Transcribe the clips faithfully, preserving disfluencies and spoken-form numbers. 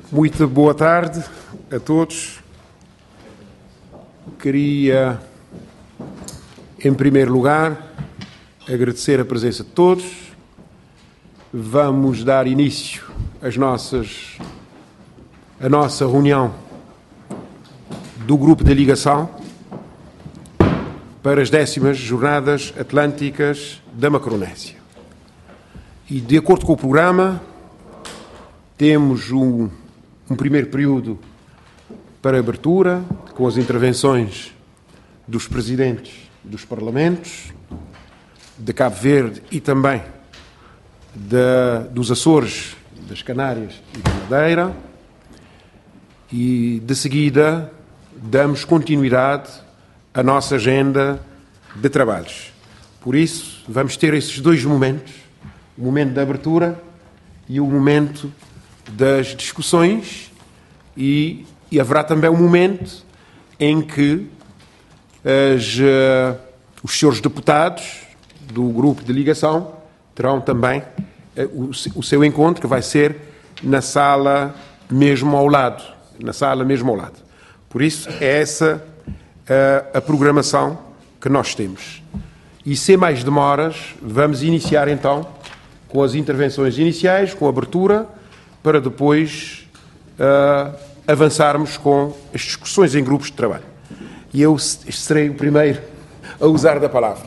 Muito boa tarde a todos. Queria, em primeiro lugar, agradecer a presença de todos. Vamos dar início às nossas, à nossa reunião do Grupo de Ligação para as décimas Jornadas Atlânticas da Macronésia. E, de acordo com o programa, temos um, um primeiro período para abertura, com as intervenções dos presidentes dos parlamentos, de Cabo Verde e também de, dos Açores, das Canárias e da Madeira. E, de seguida, damos continuidade à nossa agenda de trabalhos. Por isso, vamos ter esses dois momentos, o momento da abertura e o momento das discussões, e, e haverá também um momento em que as, uh, os senhores deputados do grupo de ligação terão também uh, o, o seu encontro, que vai ser na sala mesmo ao lado, na sala mesmo ao lado. Por isso, é essa uh, a programação que nós temos. E sem mais demoras, vamos iniciar então com as intervenções iniciais, com a abertura, para depois uh, avançarmos com as discussões em grupos de trabalho. E eu serei o primeiro a usar da palavra.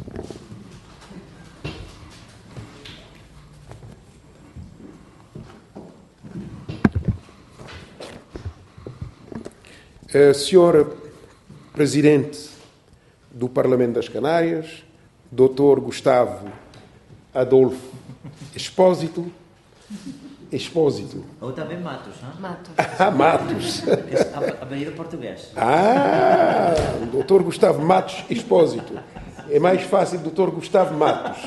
Uh, senhor Presidente do Parlamento das Canárias, doutor Gustavo Adolfo Expósito, Expósito. Ou também Matos, não? Matos. Ah, Matos. A Bahia português. Ah, doutor Gustavo Matos Expósito. É mais fácil, doutor Gustavo Matos.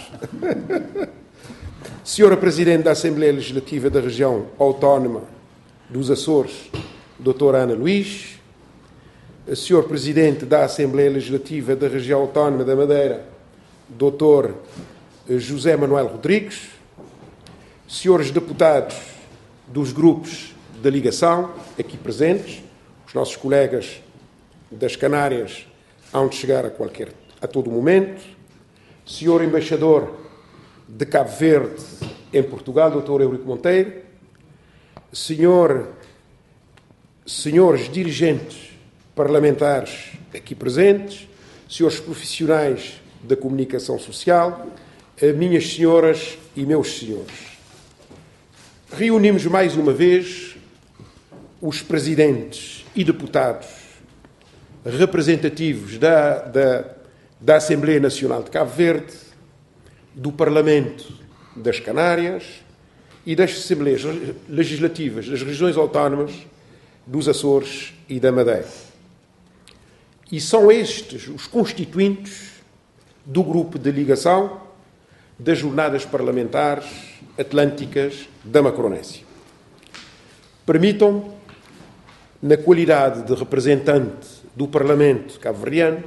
Senhora Presidente da Assembleia Legislativa da Região Autónoma dos Açores, doutora Ana Luís. Senhor Presidente da Assembleia Legislativa da Região Autónoma da Madeira, doutor José Manuel Rodrigues. Senhores deputados dos grupos da ligação, aqui presentes, os nossos colegas das Canárias hão de chegar a, qualquer, a todo momento. Senhor Embaixador de Cabo Verde em Portugal, doutor Eurico Monteiro. Senhor, senhores dirigentes parlamentares aqui presentes, senhores profissionais da comunicação social, minhas senhoras e meus senhores. Reunimos mais uma vez os presidentes e deputados representativos da, da, da Assembleia Nacional de Cabo Verde, do Parlamento das Canárias e das Assembleias Legislativas das regiões autónomas dos Açores e da Madeira. E são estes os constituintes do grupo de ligação das Jornadas Parlamentares Atlânticas da Macronésia. Permitam, na qualidade de representante do Parlamento cabo-verdiano,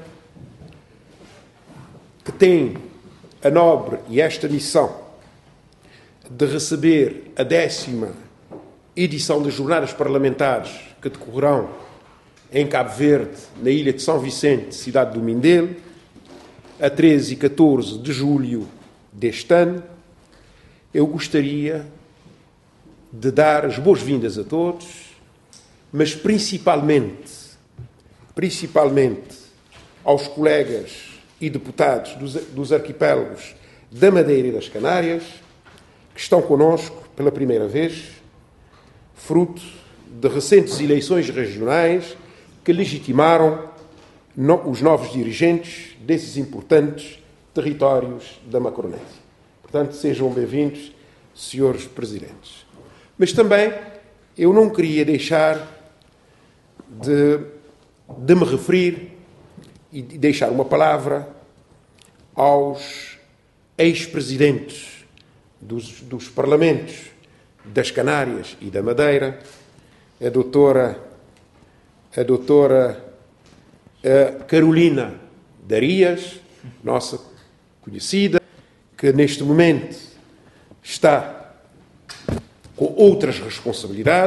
que tem a nobre e esta missão de receber a décima edição das Jornadas Parlamentares que decorrerão em Cabo Verde, na ilha de São Vicente, cidade do Mindelo, a treze e catorze de julho deste ano, eu gostaria de dar as boas-vindas a todos, mas principalmente, principalmente aos colegas e deputados dos, dos arquipélagos da Madeira e das Canárias, que estão connosco pela primeira vez, fruto de recentes eleições regionais que legitimaram no, os novos dirigentes desses importantes territórios da Macronésia. Portanto, sejam bem-vindos, senhores presidentes. Mas também eu não queria deixar de, de me referir e de deixar uma palavra aos ex-presidentes dos, dos parlamentos das Canárias e da Madeira, a doutora, a doutora a Carolina Darias, nossa conhecida, que neste momento está com outras responsabilidades,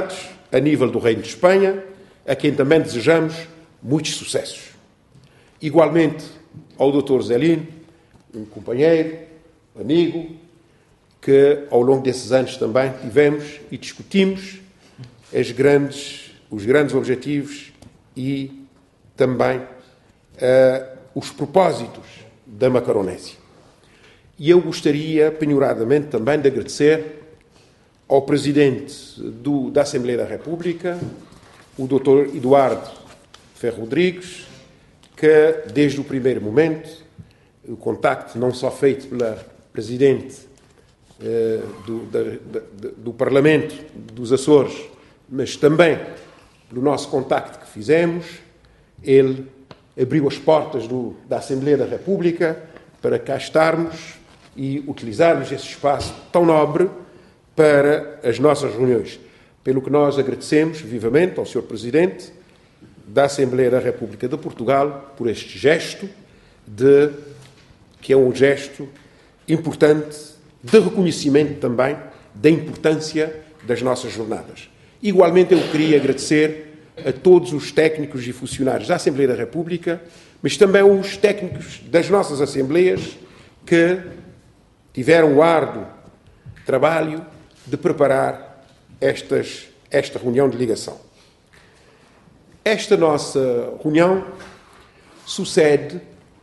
a nível do Reino de Espanha, a quem também desejamos muitos sucessos. Igualmente ao doutor Zelino, um companheiro, amigo, que ao longo desses anos também tivemos e discutimos as grandes, os grandes objetivos e também uh, os propósitos da Macaronésia. E eu gostaria, penhoradamente, também de agradecer ao Presidente do, da Assembleia da República, o doutor Eduardo Ferro Rodrigues, que desde o primeiro momento, o contacto não só feito pela Presidente eh, do, da, da, do Parlamento dos Açores, mas também pelo nosso contacto que fizemos, ele abriu as portas do, da Assembleia da República para cá estarmos e utilizarmos esse espaço tão nobre para as nossas reuniões. Pelo que nós agradecemos vivamente ao senhor Presidente da Assembleia da República de Portugal por este gesto, de, que é um gesto importante de reconhecimento também da importância das nossas jornadas. Igualmente, eu queria agradecer a todos os técnicos e funcionários da Assembleia da República, mas também os técnicos das nossas Assembleias que tiveram o árduo trabalho de preparar estas, esta reunião de ligação. Esta nossa reunião sucede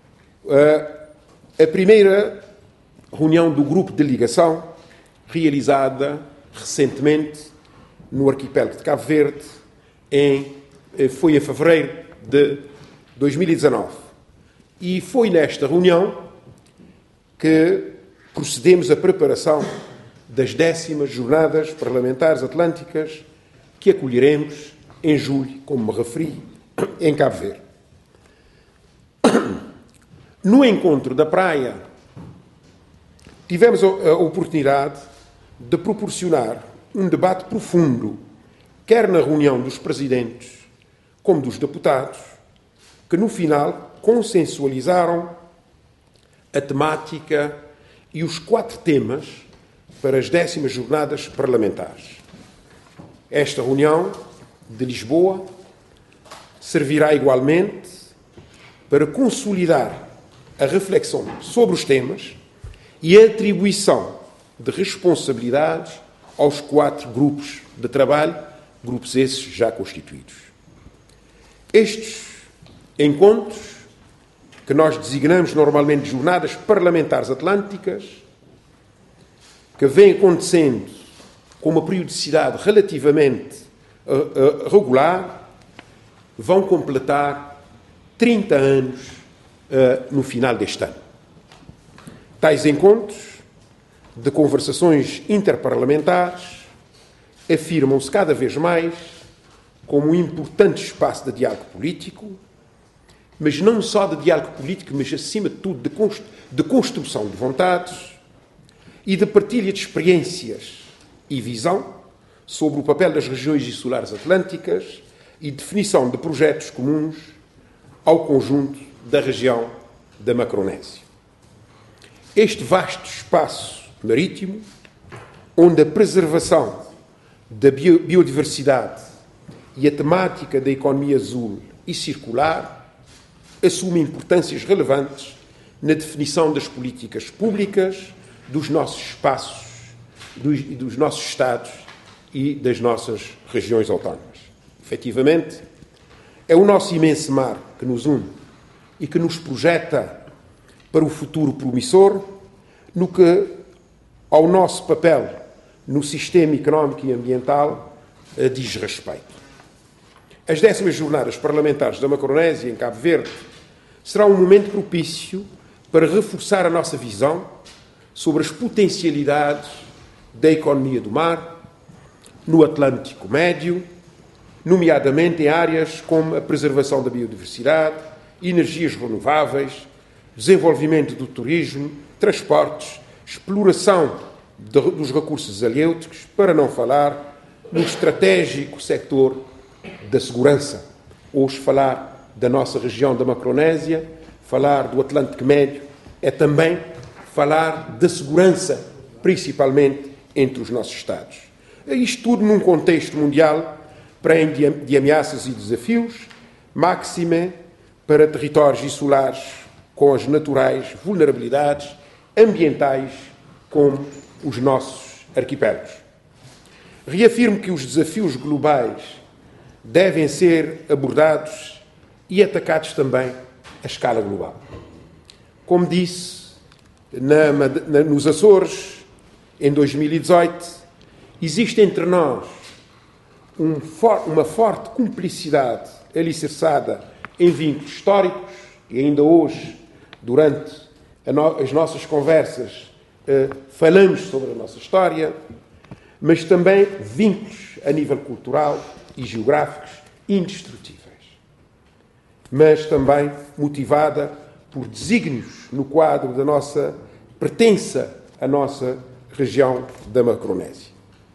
uh, a primeira reunião do grupo de ligação realizada recentemente no arquipélago de Cabo Verde, em, foi em fevereiro de dois mil e dezanove. E foi nesta reunião que procedemos à preparação das décimas Jornadas Parlamentares Atlânticas que acolheremos em julho, como me referi, em Cabo Verde. No encontro da praia, tivemos a oportunidade de proporcionar um debate profundo, quer na reunião dos presidentes como dos deputados, que no final consensualizaram a temática e os quatro temas para as décimas Jornadas Parlamentares. Esta reunião de Lisboa servirá igualmente para consolidar a reflexão sobre os temas e a atribuição de responsabilidades aos quatro grupos de trabalho, grupos esses já constituídos. Estes encontros, que nós designamos normalmente Jornadas Parlamentares Atlânticas, que vêm acontecendo com uma periodicidade relativamente uh, uh, regular, vão completar trinta anos uh, no final deste ano. Tais encontros de conversações interparlamentares afirmam-se cada vez mais como um importante espaço de diálogo político, mas não só de diálogo político, mas acima de tudo de, const- de construção de vontades e de partilha de experiências e visão sobre o papel das regiões insulares atlânticas e definição de projetos comuns ao conjunto da região da Macaronésia. Este vasto espaço marítimo, onde a preservação da biodiversidade e a temática da economia azul e circular assume importâncias relevantes na definição das políticas públicas, dos nossos espaços, dos, dos nossos Estados e das nossas regiões autónomas. Efetivamente, é o nosso imenso mar que nos une e que nos projeta para o futuro promissor no que ao nosso papel no sistema económico e ambiental diz respeito. As décimas Jornadas Parlamentares da Macaronésia, em Cabo Verde, será um momento propício para reforçar a nossa visão sobre as potencialidades da economia do mar no Atlântico Médio, nomeadamente em áreas como a preservação da biodiversidade, energias renováveis, desenvolvimento do turismo, transportes, exploração de, dos recursos halêuticos, para não falar no estratégico setor da segurança. Hoje falar da nossa região da Macaronésia, falar do Atlântico Médio, é também falar da segurança, principalmente entre os nossos Estados. Isto tudo num contexto mundial prende de ameaças e desafios, máxime para territórios insulares com as naturais vulnerabilidades ambientais como os nossos arquipélagos. Reafirmo que os desafios globais devem ser abordados e atacados também à escala global. Como disse, na, na, nos Açores, em dois mil e dezoito, existe entre nós um for, uma forte cumplicidade alicerçada em vínculos históricos, e ainda hoje, durante no, as nossas conversas, eh, falamos sobre a nossa história, mas também vínculos a nível cultural e geográficos indestrutíveis, mas também motivada por desígnios no quadro da nossa pertença à nossa região da Macronésia.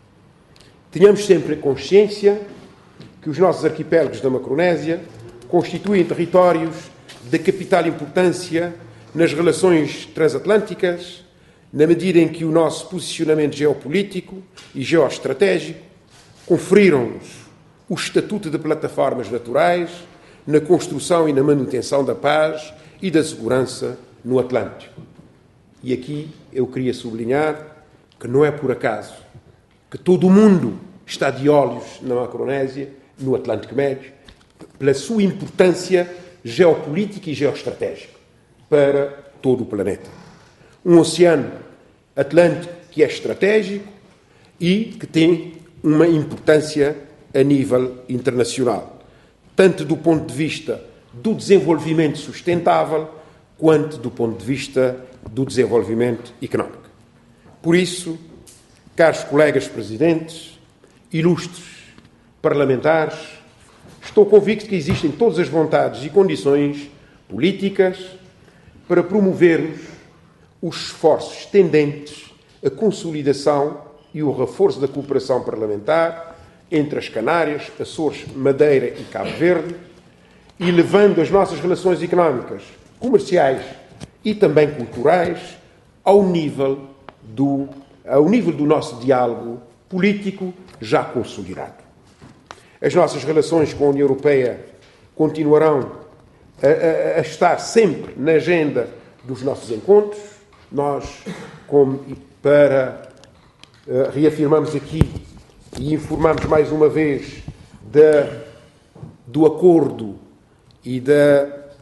Tenhamos sempre a consciência que os nossos arquipélagos da Macronésia constituem territórios de capital importância nas relações transatlânticas, na medida em que o nosso posicionamento geopolítico e geoestratégico conferiram-nos o estatuto de plataformas naturais na construção e na manutenção da paz e da segurança no Atlântico. E aqui eu queria sublinhar que não é por acaso que todo o mundo está de olhos na Macronésia, no Atlântico Médio, pela sua importância geopolítica e geoestratégica para todo o planeta. Um oceano Atlântico que é estratégico e que tem uma importância a nível internacional, tanto do ponto de vista do desenvolvimento sustentável, quanto do ponto de vista do desenvolvimento económico. Por isso, caros colegas presidentes, ilustres parlamentares, estou convicto que existem todas as vontades e condições políticas para promovermos os esforços tendentes à consolidação e o reforço da cooperação parlamentar entre as Canárias, Açores, Madeira e Cabo Verde, e levando as nossas relações económicas, comerciais e também culturais ao nível do, ao nível do nosso diálogo político já consolidado. As nossas relações com a União Europeia continuarão a, a, a estar sempre na agenda dos nossos encontros. Nós, como para uh, reafirmamos aqui e informamos mais uma vez da, do acordo e da,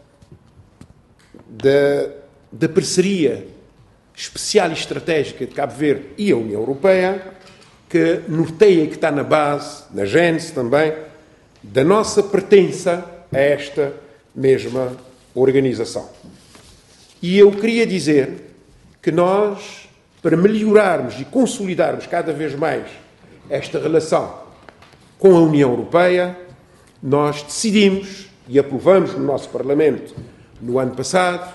da, da parceria especial e estratégica de Cabo Verde e a União Europeia, que norteia e que está na base, na gênese também, da nossa pertença a esta mesma organização. E eu queria dizer que nós, para melhorarmos e consolidarmos cada vez mais esta relação com a União Europeia, nós decidimos e aprovamos no nosso Parlamento, no ano passado,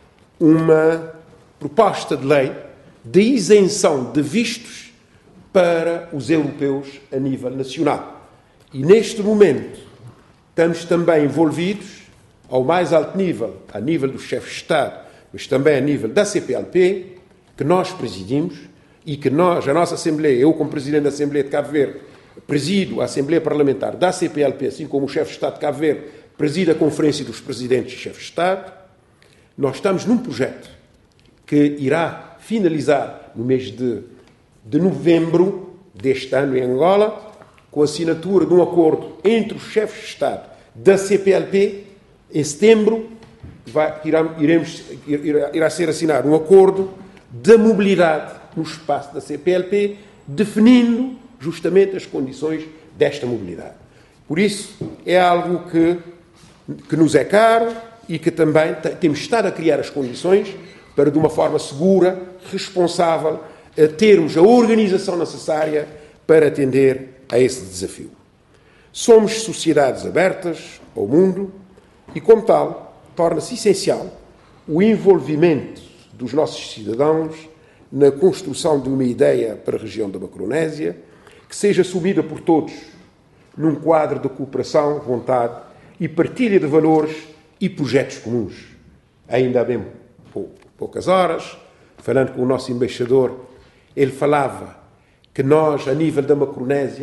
uma proposta de lei de isenção de vistos para os europeus a nível nacional. E neste momento estamos também envolvidos, ao mais alto nível, a nível do chefe de Estado, mas também a nível da C P L P, que nós presidimos e que nós, a nossa Assembleia, eu como Presidente da Assembleia de Cabo Verde, presido a Assembleia Parlamentar da C P L P, assim como o chefe de Estado de Cabo Verde preside a Conferência dos Presidentes e Chefes de Estado. Nós estamos num projeto que irá finalizar no mês de, de novembro deste ano em Angola, com a assinatura de um acordo entre os chefes de Estado da C P L P. Em setembro vai, irá, iremos, irá, irá ser assinado um acordo de mobilidade no espaço da C P L P, definindo justamente as condições desta mobilidade. Por isso, é algo que, que nos é caro e que também temos estado a criar as condições para, de uma forma segura, responsável, a termos a organização necessária para atender a esse desafio. Somos sociedades abertas ao mundo e, como tal, torna-se essencial o envolvimento dos nossos cidadãos na construção de uma ideia para a região da Macronésia que seja assumida por todos num quadro de cooperação, vontade e partilha de valores e projetos comuns. Ainda há bem poucas horas, falando com o nosso embaixador, ele falava que nós, a nível da Macronésia,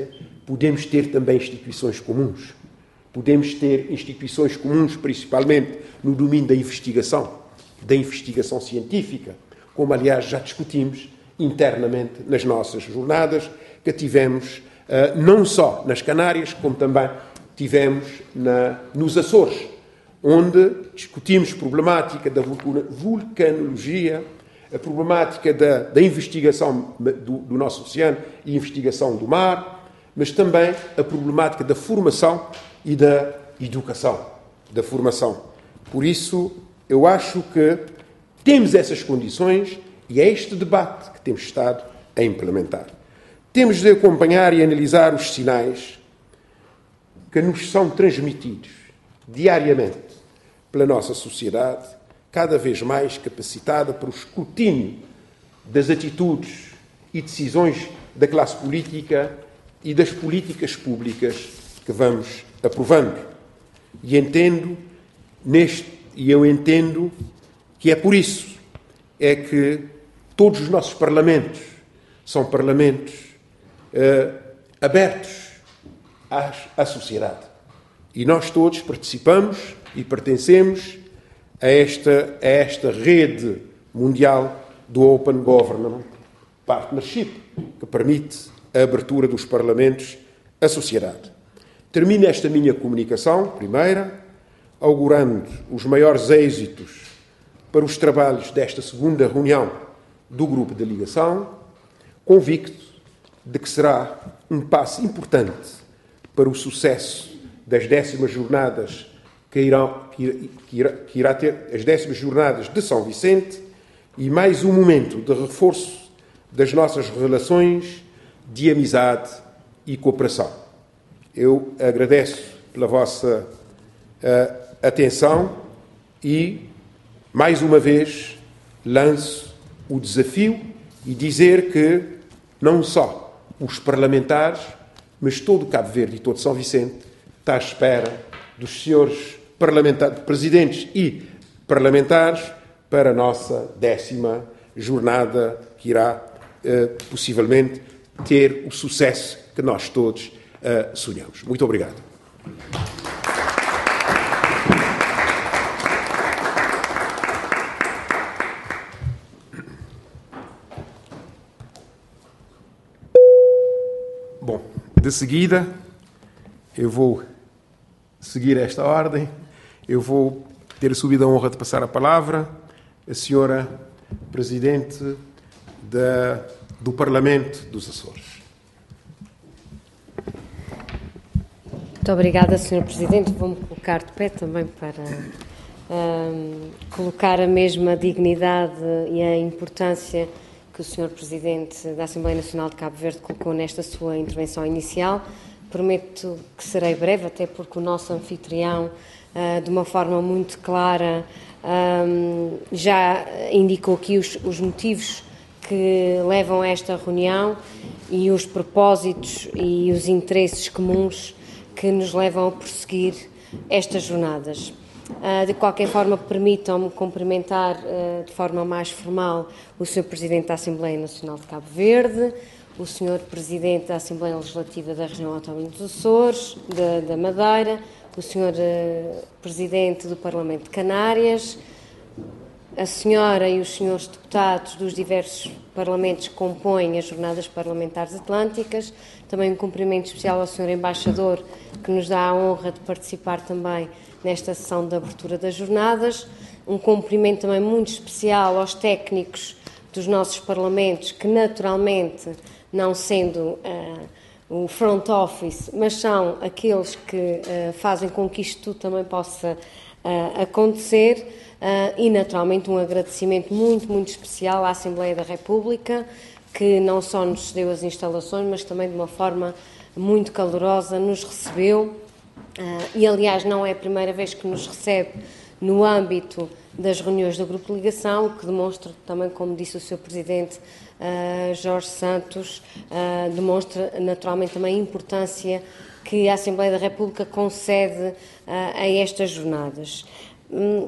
podemos ter também instituições comuns. Podemos ter instituições comuns, principalmente no domínio da investigação, da investigação científica, como, aliás, já discutimos internamente nas nossas jornadas, que tivemos não só nas Canárias, como também tivemos na, nos Açores, onde discutimos a problemática da vulcanologia, a problemática da, da investigação do, do nosso oceano e investigação do mar, mas também a problemática da formação e da educação, da formação. Por isso, eu acho que temos essas condições e é este debate que temos estado a implementar. Temos de acompanhar e analisar os sinais que nos são transmitidos diariamente pela nossa sociedade, cada vez mais capacitada para o escrutínio das atitudes e decisões da classe política e das políticas públicas que vamos aprovando. E entendo neste, e eu entendo que é por isso é que todos os nossos parlamentos são parlamentos uh, abertos à, à sociedade. E nós todos participamos e pertencemos a esta, a esta rede mundial do Open Government Partnership, que permite a abertura dos parlamentos à sociedade. Termino esta minha comunicação, primeira, augurando os maiores êxitos para os trabalhos desta segunda reunião do Grupo de Ligação, convicto de que será um passo importante para o sucesso das décimas jornadas que irão, que irá, que irá ter, as décimas jornadas de São Vicente, e mais um momento de reforço das nossas relações de amizade e cooperação. Eu agradeço pela vossa uh, atenção e, mais uma vez, lanço o desafio e dizer que não só os parlamentares, mas todo o Cabo Verde e todo São Vicente está à espera dos senhores parlamentares, presidentes e parlamentares para a nossa décima jornada que irá, uh, possivelmente, ter o sucesso que nós todos uh, sonhamos. Muito obrigado. Bom, de seguida, eu vou seguir esta ordem. Eu vou ter a subida honra de passar a palavra à senhora Presidente da, do Parlamento dos Açores. Muito obrigada, senhor Presidente. Vou-me colocar de pé também para um, colocar a mesma dignidade e a importância que o senhor Presidente da Assembleia Nacional de Cabo Verde colocou nesta sua intervenção inicial. Prometo que serei breve, até porque o nosso anfitrião, uh, de uma forma muito clara, um, já indicou aqui os, os motivos que levam a esta reunião e os propósitos e os interesses comuns que nos levam a prosseguir estas jornadas. Uh, de qualquer forma, permitam-me cumprimentar uh, de forma mais formal o senhor Presidente da Assembleia Nacional de Cabo Verde, o senhor Presidente da Assembleia Legislativa da Região Autónoma dos Açores, da, da Madeira, o senhor uh, Presidente do Parlamento de Canárias, a senhora e os senhores deputados dos diversos parlamentos que compõem as Jornadas Parlamentares Atlânticas, também um cumprimento especial ao senhor Embaixador, que nos dá a honra de participar também nesta sessão de abertura das jornadas, um cumprimento também muito especial aos técnicos dos nossos parlamentos, que naturalmente, não sendo uh, o front office, mas são aqueles que uh, fazem com que isto tudo também possa uh, acontecer, uh, e naturalmente um agradecimento muito, muito especial à Assembleia da República, que não só nos cedeu as instalações, mas também de uma forma muito calorosa nos recebeu. Uh, e, aliás, não é a primeira vez que nos recebe no âmbito das reuniões do Grupo de Ligação, o que demonstra também, como disse o senhor Presidente uh, Jorge Santos, uh, demonstra naturalmente também a importância que a Assembleia da República concede uh, a estas jornadas. Um,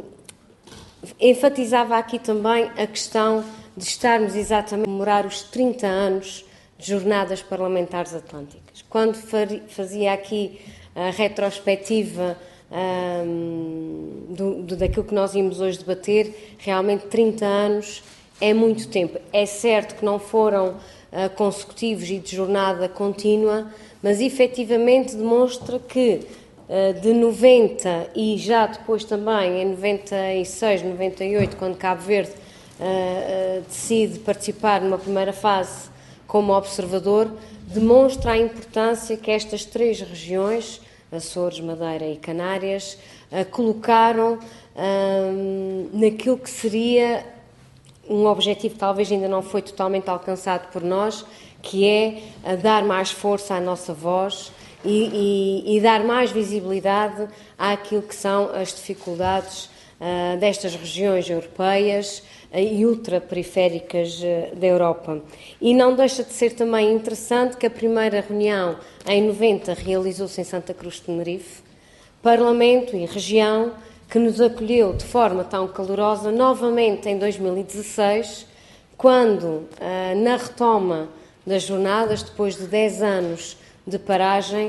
enfatizava aqui também a questão de estarmos exatamente a comemorar os trinta anos de Jornadas Parlamentares Atlânticas. Quando fazia aqui a retrospectiva um, do, do, daquilo que nós íamos hoje debater, realmente trinta anos é muito tempo. É certo que não foram uh, consecutivos e de jornada contínua, mas efetivamente demonstra que uh, de noventa e já depois também em noventa e seis, noventa e oito, quando Cabo Verde uh, uh, decide participar numa primeira fase como observador, demonstra a importância que estas três regiões, Açores, Madeira e Canárias, uh, colocaram um, naquilo que seria um objetivo que talvez ainda não foi totalmente alcançado por nós, que é uh, dar mais força à nossa voz e, e, e dar mais visibilidade àquilo que são as dificuldades uh, destas regiões europeias e ultraperiféricas da Europa. E não deixa de ser também interessante que a primeira reunião, em noventa, realizou-se em Santa Cruz de Tenerife, Parlamento e região, que nos acolheu de forma tão calorosa, novamente em dois mil e dezasseis, quando, na retoma das jornadas, depois de dez anos de paragem,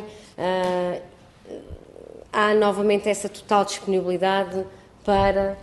há novamente essa total disponibilidade para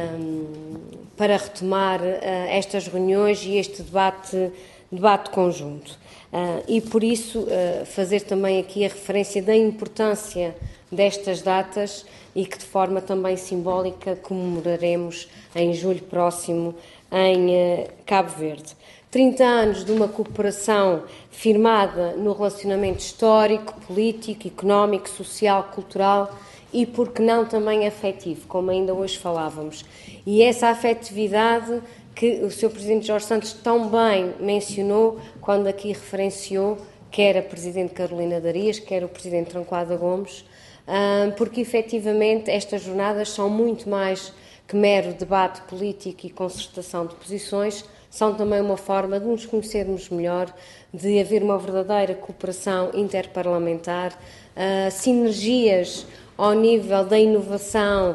Um, para retomar uh, estas reuniões e este debate, debate conjunto. Uh, e, por isso, uh, fazer também aqui a referência da importância destas datas e que, de forma também simbólica, comemoraremos em julho próximo em uh, Cabo Verde. trinta anos de uma cooperação firmada no relacionamento histórico, político, económico, social, cultural e, por que não, também afetivo, como ainda hoje falávamos. E essa afetividade que o senhor Presidente Jorge Santos tão bem mencionou quando aqui referenciou quer a Presidente Carolina Darias, quer o Presidente Trancoada Gomes, porque efetivamente estas jornadas são muito mais que mero debate político e concertação de posições, são também uma forma de nos conhecermos melhor, de haver uma verdadeira cooperação interparlamentar, uh, sinergias ao nível da inovação,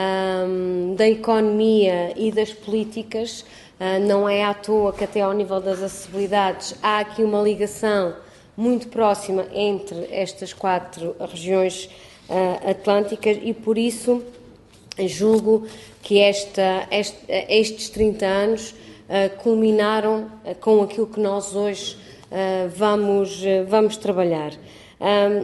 um, da economia e das políticas. Uh, não é à toa que até ao nível das acessibilidades há aqui uma ligação muito próxima entre estas quatro regiões uh, atlânticas e, por isso, julgo que esta, este, estes trinta anos uh, culminaram uh, com aquilo que nós hoje uh, vamos, uh, vamos trabalhar. Um,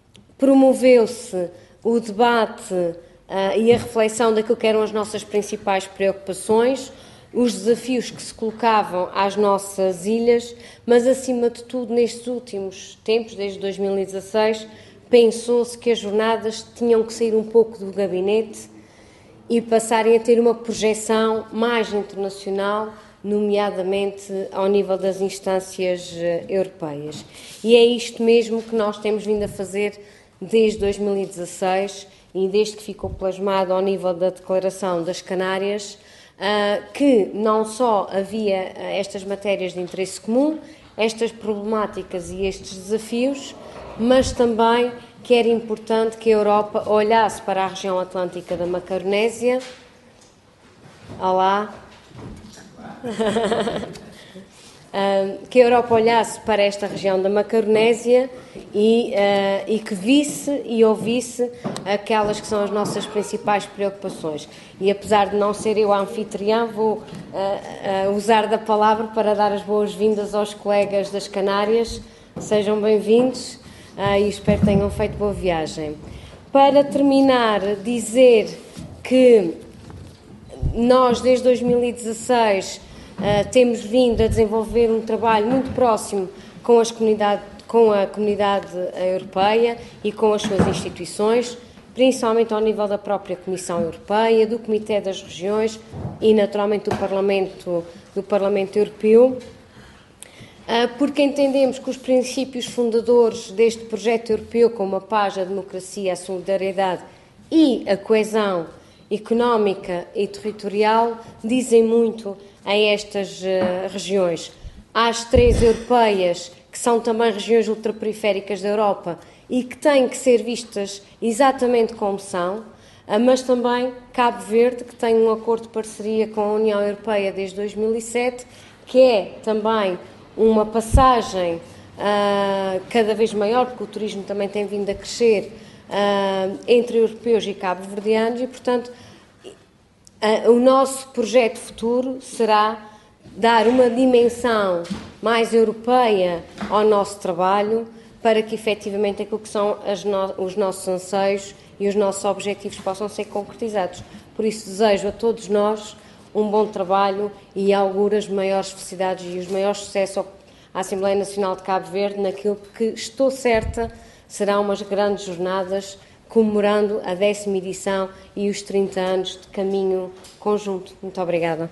promoveu-se o debate uh, e a reflexão daquilo que eram as nossas principais preocupações, os desafios que se colocavam às nossas ilhas, mas, acima de tudo, nestes últimos tempos, desde dois mil e dezasseis, pensou-se que as jornadas tinham que sair um pouco do gabinete e passarem a ter uma projeção mais internacional, nomeadamente ao nível das instâncias europeias. E é isto mesmo que nós temos vindo a fazer desde dois mil e dezasseis e desde que ficou plasmado ao nível da Declaração das Canárias, que não só havia estas matérias de interesse comum, estas problemáticas e estes desafios, mas também que era importante que a Europa olhasse para a região atlântica da Macaronésia. Olá. Que a Europa olhasse para esta região da Macaronésia e, uh, e que visse e ouvisse aquelas que são as nossas principais preocupações. E, apesar de não ser eu a anfitriã, vou uh, uh, usar da palavra para dar as boas-vindas aos colegas das Canárias. Sejam bem-vindos. Ah, e espero que tenham feito boa viagem. Para terminar, dizer que nós, desde dois mil e dezasseis, ah, temos vindo a desenvolver um trabalho muito próximo com, as comunidade, com a comunidade europeia e com as suas instituições, principalmente ao nível da própria Comissão Europeia, do Comitê das Regiões e, naturalmente, do Parlamento, do Parlamento Europeu, porque entendemos que os princípios fundadores deste projeto europeu, como a paz, a democracia, a solidariedade e a coesão económica e territorial, dizem muito a estas uh, regiões. Há as três europeias, que são também regiões ultraperiféricas da Europa e que têm que ser vistas exatamente como são, uh, mas também Cabo Verde, que tem um acordo de parceria com a União Europeia desde dois mil e sete, que é também uma passagem uh, cada vez maior, porque o turismo também tem vindo a crescer uh, entre europeus e cabo-verdianos e, portanto, uh, o nosso projeto futuro será dar uma dimensão mais europeia ao nosso trabalho para que, efetivamente, aquilo que são as no- os nossos anseios e os nossos objetivos possam ser concretizados. Por isso, desejo a todos nós um bom trabalho e auguro as maiores felicidades e os maiores sucessos à Assembleia Nacional de Cabo Verde naquilo que, estou certa, serão umas grandes jornadas comemorando a décima edição e os trinta anos de caminho conjunto. Muito obrigada.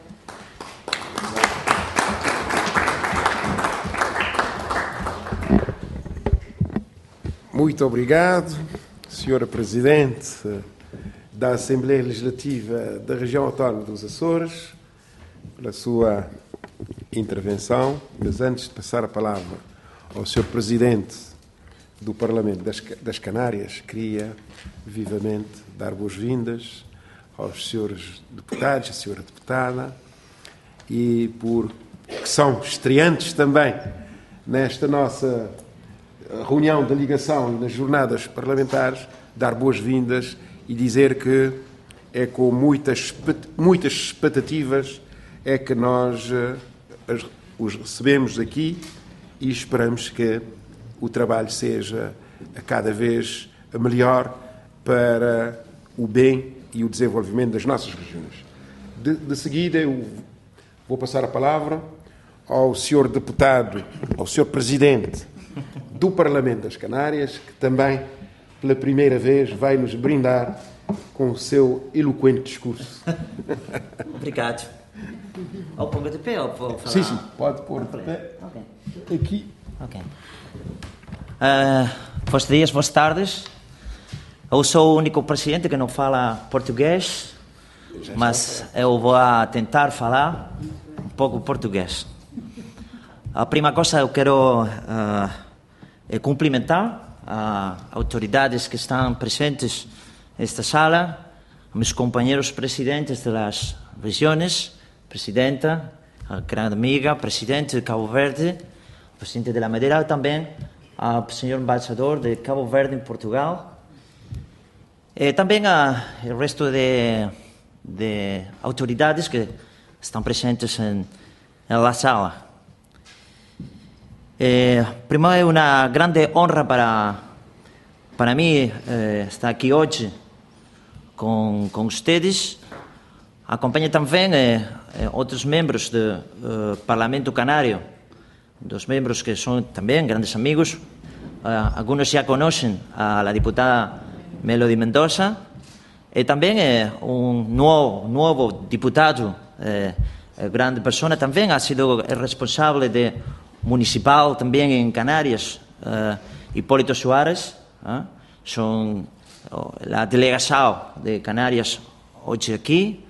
Muito obrigado, senhora Presidente da Assembleia Legislativa da Região Autónoma dos Açores, pela sua intervenção. Mas antes de passar a palavra ao senhor Presidente do Parlamento das, das Canárias, queria vivamente dar boas-vindas aos senhores deputados, à senhora deputada, e por que são estreantes também nesta nossa reunião da ligação e nas jornadas parlamentares, dar boas-vindas e dizer que é com muitas, muitas expectativas é que nós as, os recebemos aqui e esperamos que o trabalho seja a cada vez melhor para o bem e o desenvolvimento das nossas regiões. De, de seguida, eu vou passar a palavra ao senhor deputado, ao senhor Presidente do Parlamento das Canárias, que também, pela primeira vez, vai nos brindar com o seu eloquente discurso. Obrigado. Ou ponga de pé, ou vou falar? Sim, sim, pode pôr de pé. Ok. Aqui. Ok. Uh, bons dias, boas tardes. Eu sou o único presidente que não fala português, mas eu vou tentar falar um pouco português. A primeira coisa, eu quero uh, é cumprimentar as autoridades que estão presentes nesta sala, meus companheiros presidentes das regiões, presidenta, a grande amiga, presidente de Cabo Verde, presidente de la Madeira, também ao senhor embaixador de Cabo Verde em Portugal, e também ao resto de, de autoridades que estão presentes em, na sala. Eh, primeiro, é uma grande honra para, para mim eh, estar aqui hoje com, com vocês. Acompanho também eh, outros membros do eh, Parlamento Canário, dos membros que são também grandes amigos. Uh, alguns já conhecem a, a deputada Melody Mendoza e também eh, um novo, novo deputado, eh, grande pessoa, também ha sido responsável de municipal também em Canárias, uh, Hipólito Soares, uh, são uh, a delegação de Canárias hoje aqui.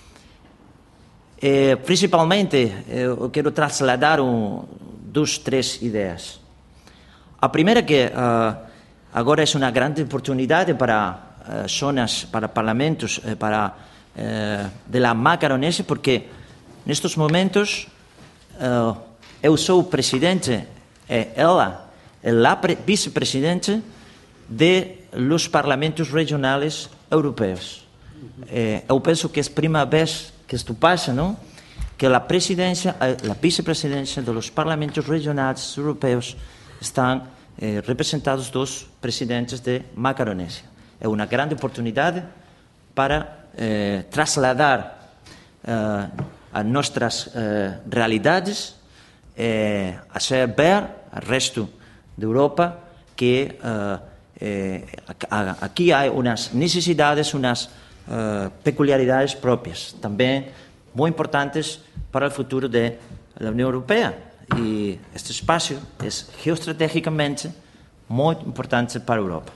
E, principalmente, eu quero trasladar um, duas, três ideias. A primeira é que uh, agora é uma grande oportunidade para uh, zonas, para parlamentos, uh, para uh, de la Macaronesia, porque nestes momentos uh, eu sou o presidente e ela é a vice-presidente de los parlamentos regionais europeus. Eh, eu penso que é a primeira vez que isto passa, não? Que a presidência, a vice-presidência dos parlamentos regionais europeus estão eh, representados dos presidentes de Macaronésia. É uma grande oportunidade para eh, trasladar eh, as nossas eh, realidades, eh, hacer ver ao resto da Europa que uh, eh, aqui há umas necessidades, umas uh, peculiaridades próprias, também muito importantes para o futuro da União Europeia. E este espaço é geoestrategicamente muito importante para a Europa.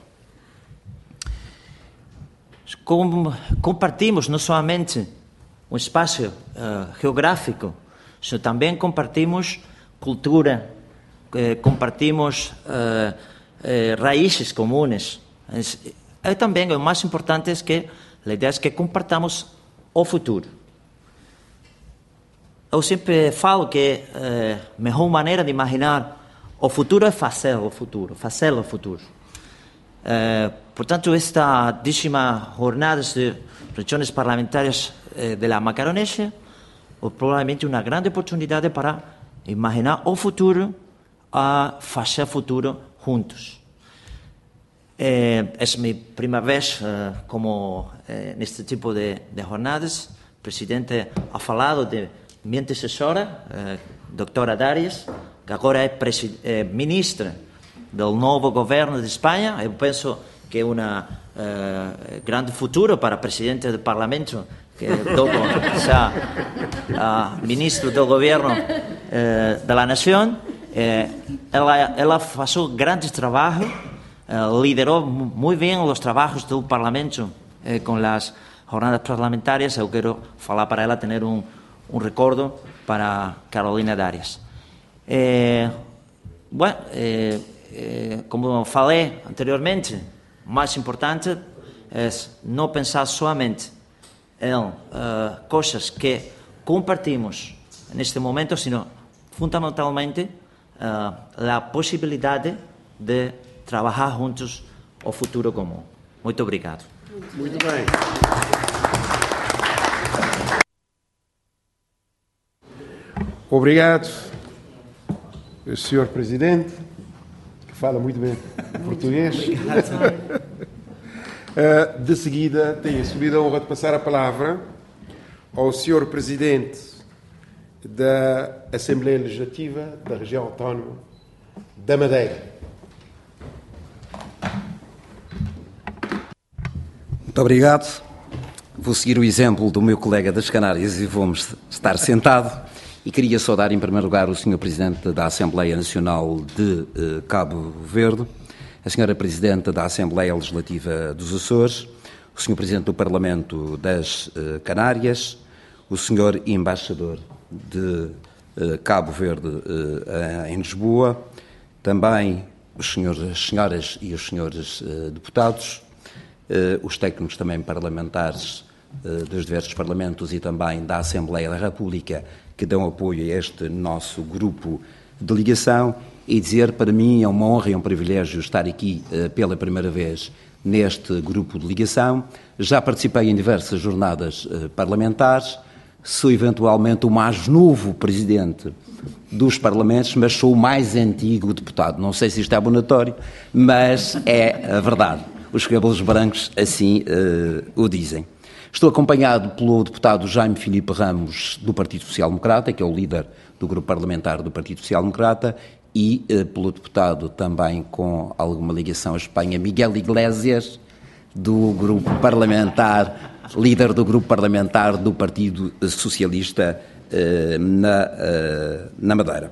Como compartimos não somente um espaço uh, geográfico, mas também compartimos cultura, eh, compartimos eh, eh, raízes comunes. E também o mais importante é que a ideia é que compartamos o futuro. eu sempre falo que a melhor maneira de imaginar o futuro é fazer o futuro, fazer o futuro. Uh, portanto, esta décima jornada de reuniões parlamentares uh, de la Macaronesia é provavelmente uma grande oportunidade para imaginar o futuro, a fazer o futuro juntos. Uh, é minha primeira vez uh, como uh, neste tipo de, de jornadas. O presidente ha falado de minha antecessora, uh, doutora Darias, que agora é, é ministra do novo governo de Espanha. Eu penso que é um uh, grande futuro para o presidente do Parlamento, que logo será uh, ministro do governo uh, da nação. Uh, ela, ela fez um grande trabalho, uh, liderou muito bem os trabalhos do Parlamento uh, com as jornadas parlamentares. Eu quero falar para ela, ter um, um recordo para Carolina Darias. Uh, bueno, uh, Eh, como falei anteriormente, o mais importante é não pensar somente em uh, coisas que compartimos neste momento, sino fundamentalmente uh, a possibilidade de trabalhar juntos o futuro comum. Muito obrigado. Muito bem. Obrigado, senhor Presidente. Fala muito bem português. uh, de seguida, tenho assumido a honra de passar a palavra ao senhor Presidente da Assembleia Legislativa da Região Autónoma da Madeira. Muito obrigado. Vou seguir o exemplo do meu colega das Canárias e vamos estar sentado. E queria saudar, em primeiro lugar, o senhor Presidente da Assembleia Nacional de eh, Cabo Verde, a senhora Presidente da Assembleia Legislativa dos Açores, o senhor Presidente do Parlamento das eh, Canárias, o senhor Embaixador de eh, Cabo Verde eh, em Lisboa, também os senhores, as senhoras e os senhores eh, deputados, eh, os técnicos também parlamentares eh, dos diversos parlamentos e também da Assembleia da República, que dão apoio a este nosso grupo de ligação, e dizer, para mim é uma honra e um privilégio estar aqui uh, pela primeira vez neste grupo de ligação. Já participei em diversas jornadas uh, parlamentares, sou eventualmente o mais novo presidente dos parlamentos, mas sou o mais antigo deputado. Não sei se isto é abonatório, mas é a verdade. Os cabelos brancos assim uh, o dizem. Estou acompanhado pelo deputado Jaime Filipe Ramos, do Partido Social Democrata, que é o líder do grupo parlamentar do Partido Social Democrata, e eh, pelo deputado também com alguma ligação à Espanha, Miguel Iglesias, do grupo parlamentar, líder do grupo parlamentar do Partido Socialista eh, na, eh, na Madeira.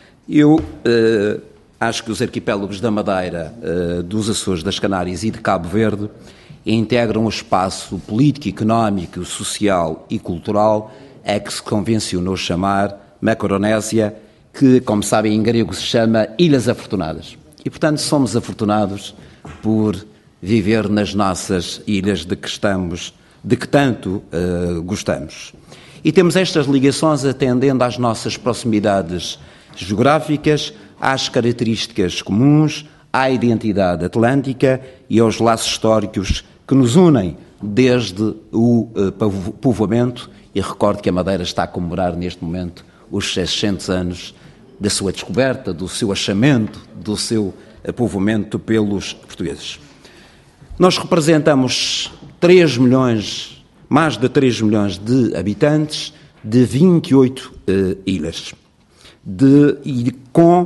Eu eh, acho que os arquipélagos da Madeira, eh, dos Açores, das Canárias e de Cabo Verde integram o espaço político, económico, social e cultural a que se convencionou chamar Macaronésia, que, como sabem, em grego se chama Ilhas Afortunadas. E, portanto, somos afortunados por viver nas nossas ilhas de que estamos, de que tanto uh, gostamos. E temos estas ligações atendendo às nossas proximidades geográficas, às características comuns, à identidade atlântica e aos laços históricos que nos unem desde o uh, povoamento, e recordo que a Madeira está a comemorar neste momento os seiscentos anos da sua descoberta, do seu achamento, do seu uh, povoamento pelos portugueses. Nós representamos três milhões, mais de três milhões de habitantes de vinte e oito uh, ilhas, de, e com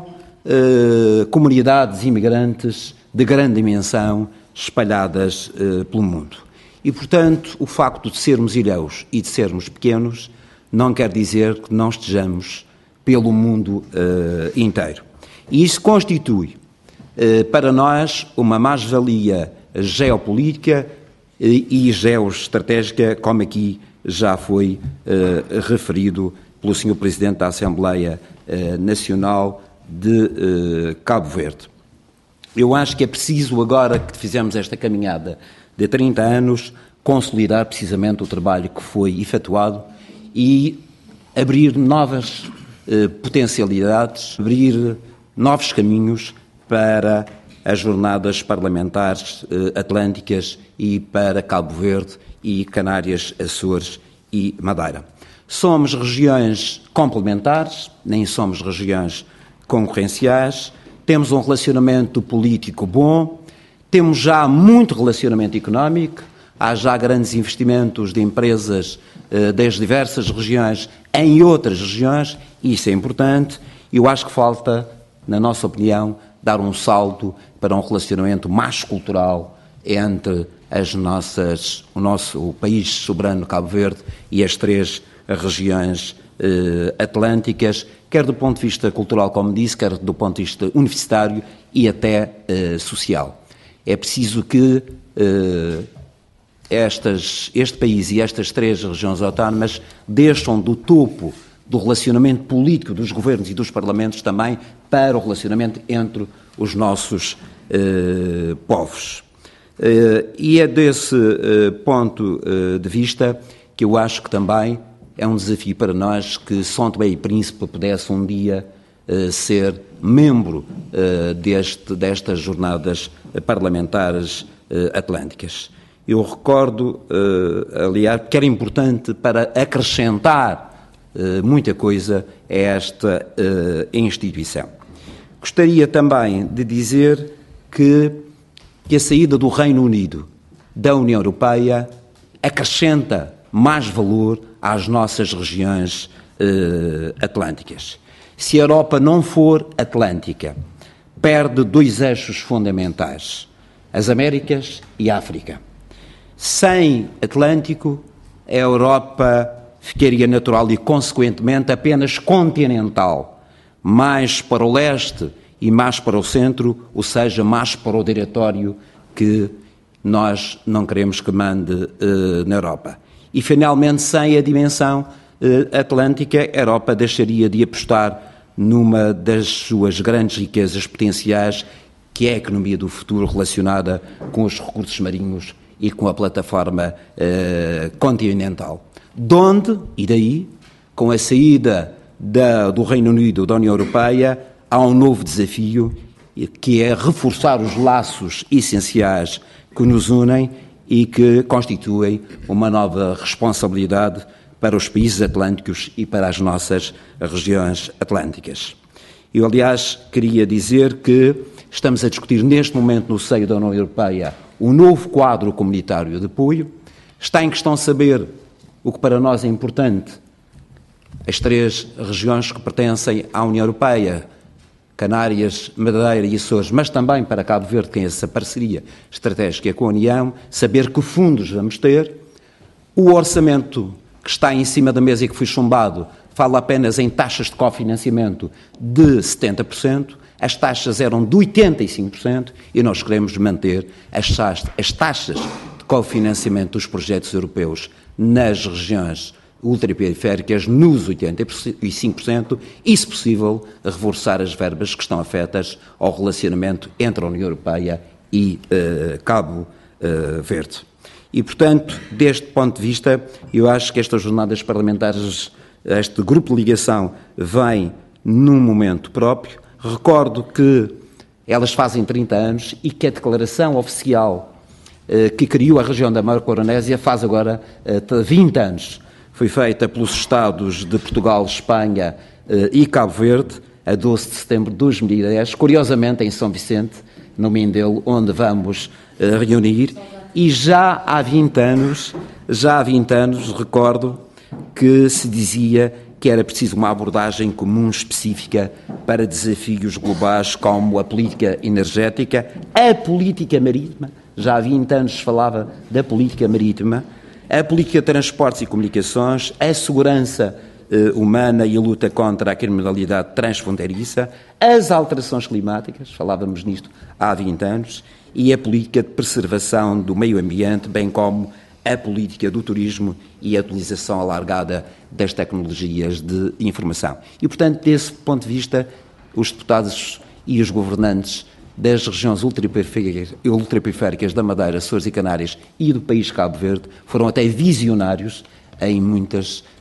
uh, comunidades imigrantes de grande dimensão espalhadas uh, pelo mundo. E, portanto, o facto de sermos ilhéus e de sermos pequenos não quer dizer que não estejamos pelo mundo uh, inteiro. E isso constitui, uh, para nós, uma mais-valia geopolítica uh, e geoestratégica, como aqui já foi uh, referido pelo senhor Presidente da Assembleia uh, Nacional de uh, Cabo Verde. Eu acho que é preciso, agora que fizemos esta caminhada de trinta anos, consolidar precisamente o trabalho que foi efetuado e abrir novas eh, potencialidades, abrir novos caminhos para as jornadas parlamentares eh, atlânticas e para Cabo Verde e Canárias, Açores e Madeira. Somos regiões complementares, nem somos regiões concorrenciais, temos um relacionamento político bom, temos já muito relacionamento económico, há já grandes investimentos de empresas eh, das diversas regiões em outras regiões, e isso é importante. Eu acho que falta, na nossa opinião, dar um salto para um relacionamento mais cultural entre as nossas, o nosso o país soberano Cabo Verde e as três regiões eh, atlânticas, quer do ponto de vista cultural, como disse, quer do ponto de vista universitário e até eh, social. É preciso que eh, estas, este país e estas três regiões autónomas deixam do topo do relacionamento político dos governos e dos parlamentos também para o relacionamento entre os nossos eh, povos. Eh, e é desse eh, ponto eh, de vista que eu acho que também é um desafio para nós que São Tomé e Príncipe pudesse um dia eh, ser membro eh, deste, destas jornadas parlamentares eh, atlânticas. Eu recordo, eh, aliás, que era importante para acrescentar eh, muita coisa a esta eh, instituição. Gostaria também de dizer que, que a saída do Reino Unido da União Europeia acrescenta mais valor às nossas regiões eh, atlânticas. Se a Europa não for atlântica, perde dois eixos fundamentais, as Américas e a África. Sem Atlântico, a Europa ficaria natural e, consequentemente, apenas continental, mais para o leste e mais para o centro, ou seja, mais para o diretório que nós não queremos que mande eh, na Europa. E, finalmente, sem a dimensão eh, atlântica, a Europa deixaria de apostar numa das suas grandes riquezas potenciais, que é a economia do futuro relacionada com os recursos marinhos e com a plataforma eh, continental. Donde, e daí, com a saída da, do Reino Unido da União Europeia, há um novo desafio, que é reforçar os laços essenciais que nos unem e que constituem uma nova responsabilidade para os países atlânticos e para as nossas regiões atlânticas. Eu, aliás, queria dizer que estamos a discutir neste momento no seio da União Europeia o novo quadro comunitário de apoio. Está em questão saber o que para nós é importante. As três regiões que pertencem à União Europeia, Canárias, Madeira e Açores, mas também para Cabo Verde, que tem essa parceria estratégica com a União, saber que fundos vamos ter. O orçamento que está em cima da mesa e que foi chumbado fala apenas em taxas de cofinanciamento de setenta por cento, as taxas eram de oitenta e cinco por cento e nós queremos manter as, as taxas de cofinanciamento dos projetos europeus nas regiões ultraperiféricas nos oitenta e cinco por cento e, se possível, reforçar as verbas que estão afetas ao relacionamento entre a União Europeia e uh, Cabo uh, Verde. E, portanto, deste ponto de vista, eu acho que estas jornadas parlamentares, este grupo de ligação, vem num momento próprio. Recordo que elas fazem trinta anos e que a declaração oficial uh, que criou a região da Macaronésia faz agora uh, vinte anos. Foi feita pelos Estados de Portugal, Espanha uh, e Cabo Verde, a doze de setembro de dois mil e dez, curiosamente em São Vicente, no Mindelo, onde vamos uh, reunir. E já há vinte anos, já há vinte anos, recordo que se dizia que era preciso uma abordagem comum específica para desafios globais como a política energética, a política marítima, já há vinte anos se falava da política marítima, a política de transportes e comunicações, a segurança eh, humana e a luta contra a criminalidade transfronteiriça, as alterações climáticas, falávamos nisto há vinte anos, e a política de preservação do meio ambiente, bem como a política do turismo e a utilização alargada das tecnologias de informação. E, portanto, desse ponto de vista, os deputados e os governantes das regiões ultraperiféricas da Madeira, Açores e Canárias e do país Cabo Verde foram até visionários em muitas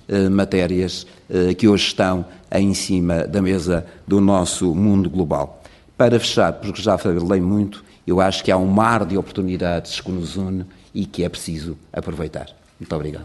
matérias que hoje estão em cima da mesa do nosso mundo global. Para fechar, porque já falei muito, eu acho que há um mar de oportunidades que nos une e que é preciso aproveitar. Muito obrigado.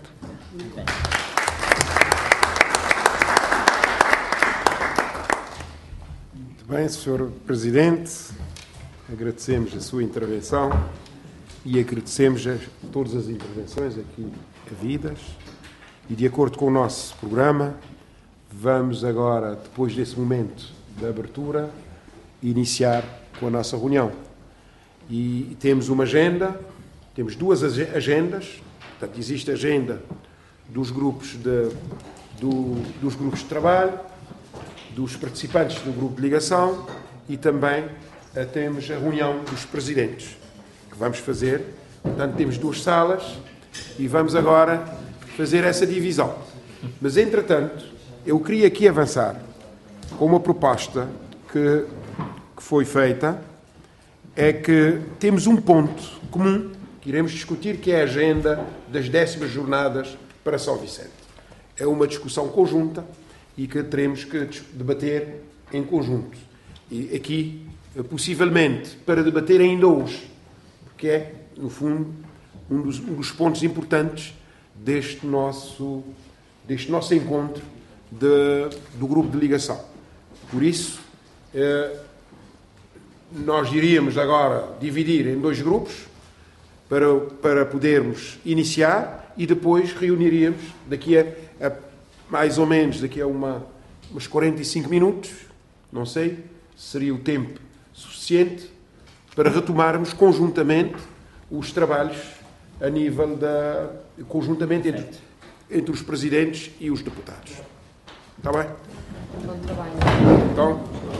Muito bem, senhor Presidente, agradecemos a sua intervenção e agradecemos a todas as intervenções aqui havidas e, de acordo com o nosso programa, vamos agora, depois desse momento de abertura, iniciar com a nossa reunião. E temos uma agenda, temos duas agendas, portanto, existe a agenda dos grupos de, do, dos grupos de trabalho, dos participantes do grupo de ligação e também uh, temos a reunião dos presidentes, que vamos fazer. Portanto, temos duas salas e vamos agora fazer essa divisão. Mas, entretanto, eu queria aqui avançar com uma proposta que, que foi feita, é que temos um ponto comum que iremos discutir, que é a agenda das décimas jornadas para São Vicente. É uma discussão conjunta e que teremos que debater em conjunto. E aqui, possivelmente, para debater ainda hoje, porque é, no fundo, um dos, um dos pontos importantes deste nosso, deste nosso encontro de, do grupo de ligação. Por isso, eh, nós iríamos agora dividir em dois grupos para, para podermos iniciar e depois reuniríamos daqui a, a mais ou menos daqui a uma, uns quarenta e cinco minutos, não sei, seria o tempo suficiente para retomarmos conjuntamente os trabalhos a nível da... conjuntamente entre, entre os presidentes e os deputados. Está bem? Bom trabalho. Então...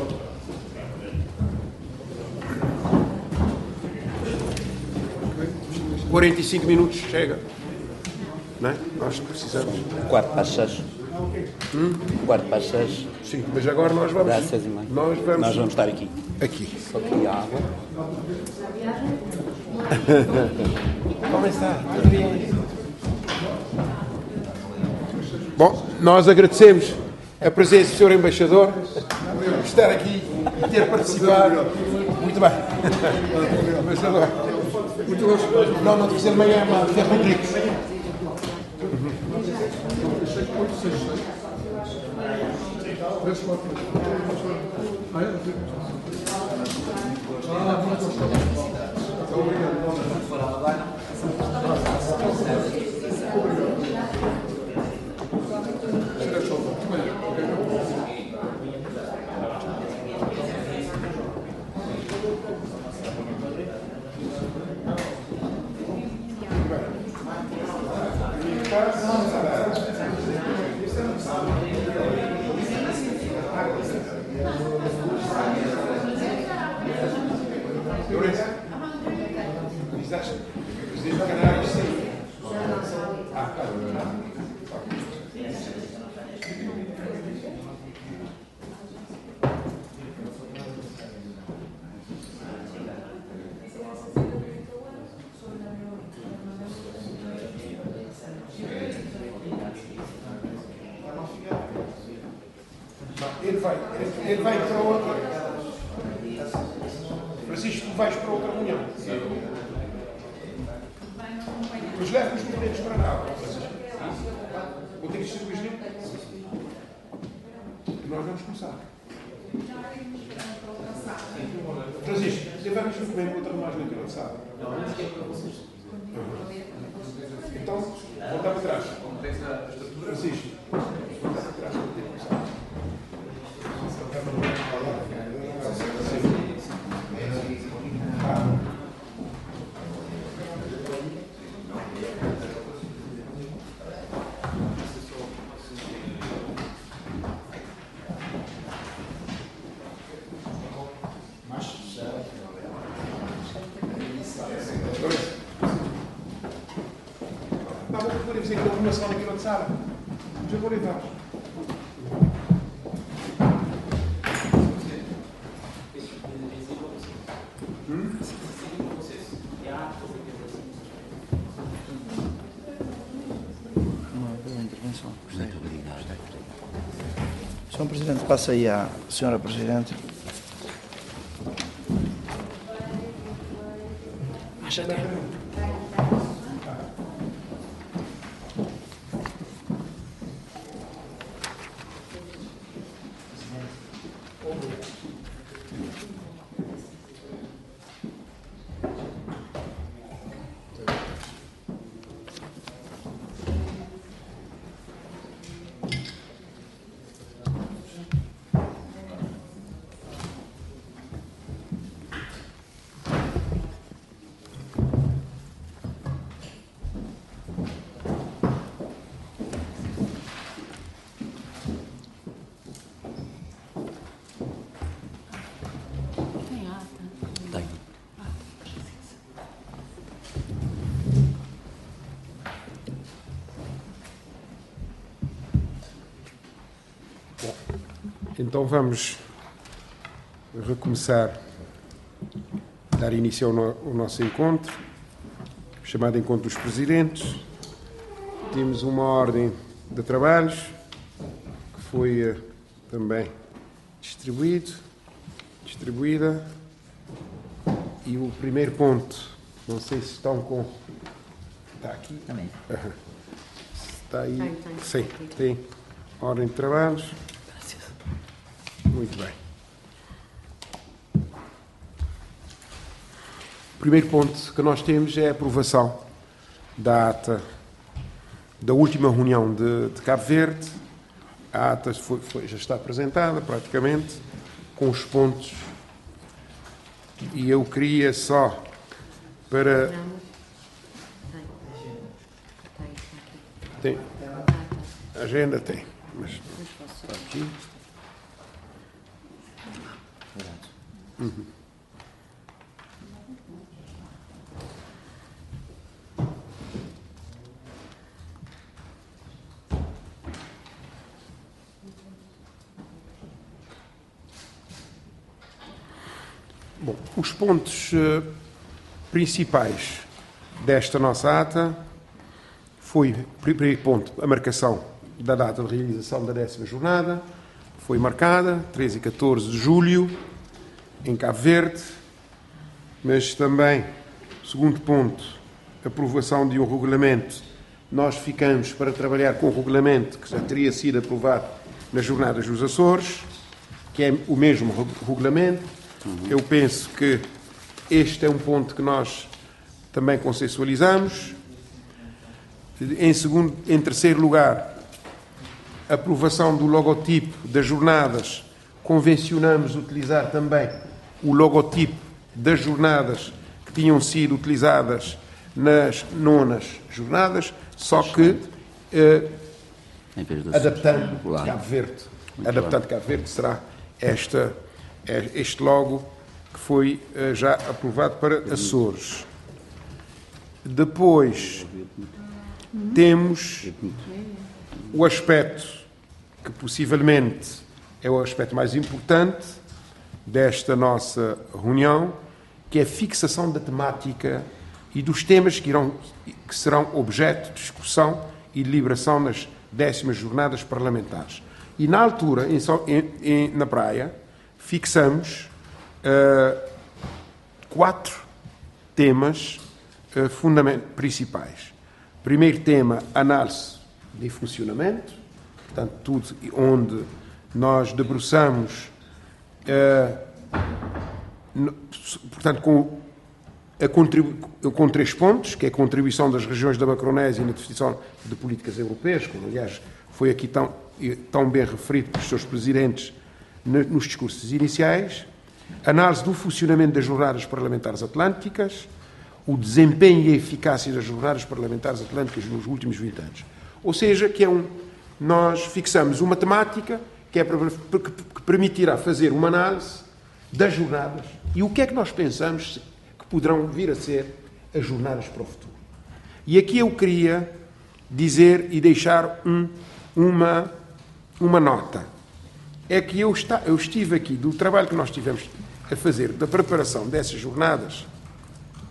quarenta e cinco minutos chega. Não é? Nós precisamos. Quarto para as seis. Hum? Quarto para as seis. Sim, mas agora nós vamos. Dá seis e meia. Nós vamos. Nós vamos estar aqui. Aqui. Só aqui a água. Como está? Tudo bem? Bom, nós agradecemos a presença do senhor Embaixador por estar aqui e ter participado. Muito bem. Embaixador. Muito gosto. Não, não dizer meia, é dizer Rodrigues. Ele vai, ele, ele vai para outra. Francisco, tu vais para outra reunião. Mas leva os documentos para cá. Vou ter que distribuir isto. Nós vamos começar. Francisco, levamos os documentos para outra reunião naquela de sábado. Então, voltar para trás. Francisco, voltar para trás. Podemos dizer que houve uma sala aqui na sala. Já vou levar. Uma boa intervenção. Gostei. senhor Presidente, passa aí à senhora Presidente. Então vamos recomeçar, dar início ao, no, ao nosso encontro, chamado Encontro dos Presidentes. Temos uma ordem de trabalhos que foi uh, também distribuído, distribuída. E o primeiro ponto, não sei se estão com... Está aqui? Também. Uhum. Está aí? Tem, tem. Sim, tem ordem de trabalhos. Muito bem. O primeiro ponto que nós temos é a aprovação da ata da última reunião de, de Cabo Verde. A ata foi, foi, já está apresentada, praticamente, com os pontos. E eu queria só, para... Tem. A agenda tem. Mas... Aqui. Uhum. Bom, os pontos uh, principais desta nossa ata foi, primeiro ponto, a marcação da data de realização da décima jornada. Foi marcada, treze e catorze de julho, em Cabo Verde, mas também, segundo ponto, aprovação de um regulamento. Nós ficamos para trabalhar com o regulamento que já teria sido aprovado nas jornadas dos Açores, que é o mesmo regulamento. Uhum. Eu penso que este é um ponto que nós também consensualizamos. Em, segundo, em terceiro lugar, aprovação do logotipo das jornadas. Convencionamos utilizar também o logotipo das jornadas que tinham sido utilizadas nas nonas jornadas, só que eh, adaptando Cabo Verde. Adaptando Cabo Verde será esta, este logo que foi eh, já aprovado para Açores. Depois temos o aspecto que possivelmente é o aspecto mais importante desta nossa reunião, que é a fixação da temática e dos temas que, irão, que serão objeto de discussão e deliberação nas décimas jornadas parlamentares. E na altura, em, em, na praia, fixamos uh, quatro temas uh, fundament- principais. Primeiro tema, análise de funcionamento, portanto, tudo onde nós debruçamos, uh, no, portanto, com, a contribu- com três pontos, que é a contribuição das regiões da Macronésia na definição de políticas europeias, como, aliás, foi aqui tão, tão bem referido pelos seus presidentes nos discursos iniciais, análise do funcionamento das jornadas parlamentares atlânticas, o desempenho e a eficácia das jornadas parlamentares atlânticas nos últimos vinte anos. Ou seja, que é um, nós fixamos uma temática que, é, que permitirá fazer uma análise das jornadas e o que é que nós pensamos que poderão vir a ser as jornadas para o futuro. E aqui eu queria dizer e deixar um, uma, uma nota. É que eu, está, eu estive aqui, do trabalho que nós tivemos a fazer, da preparação dessas jornadas,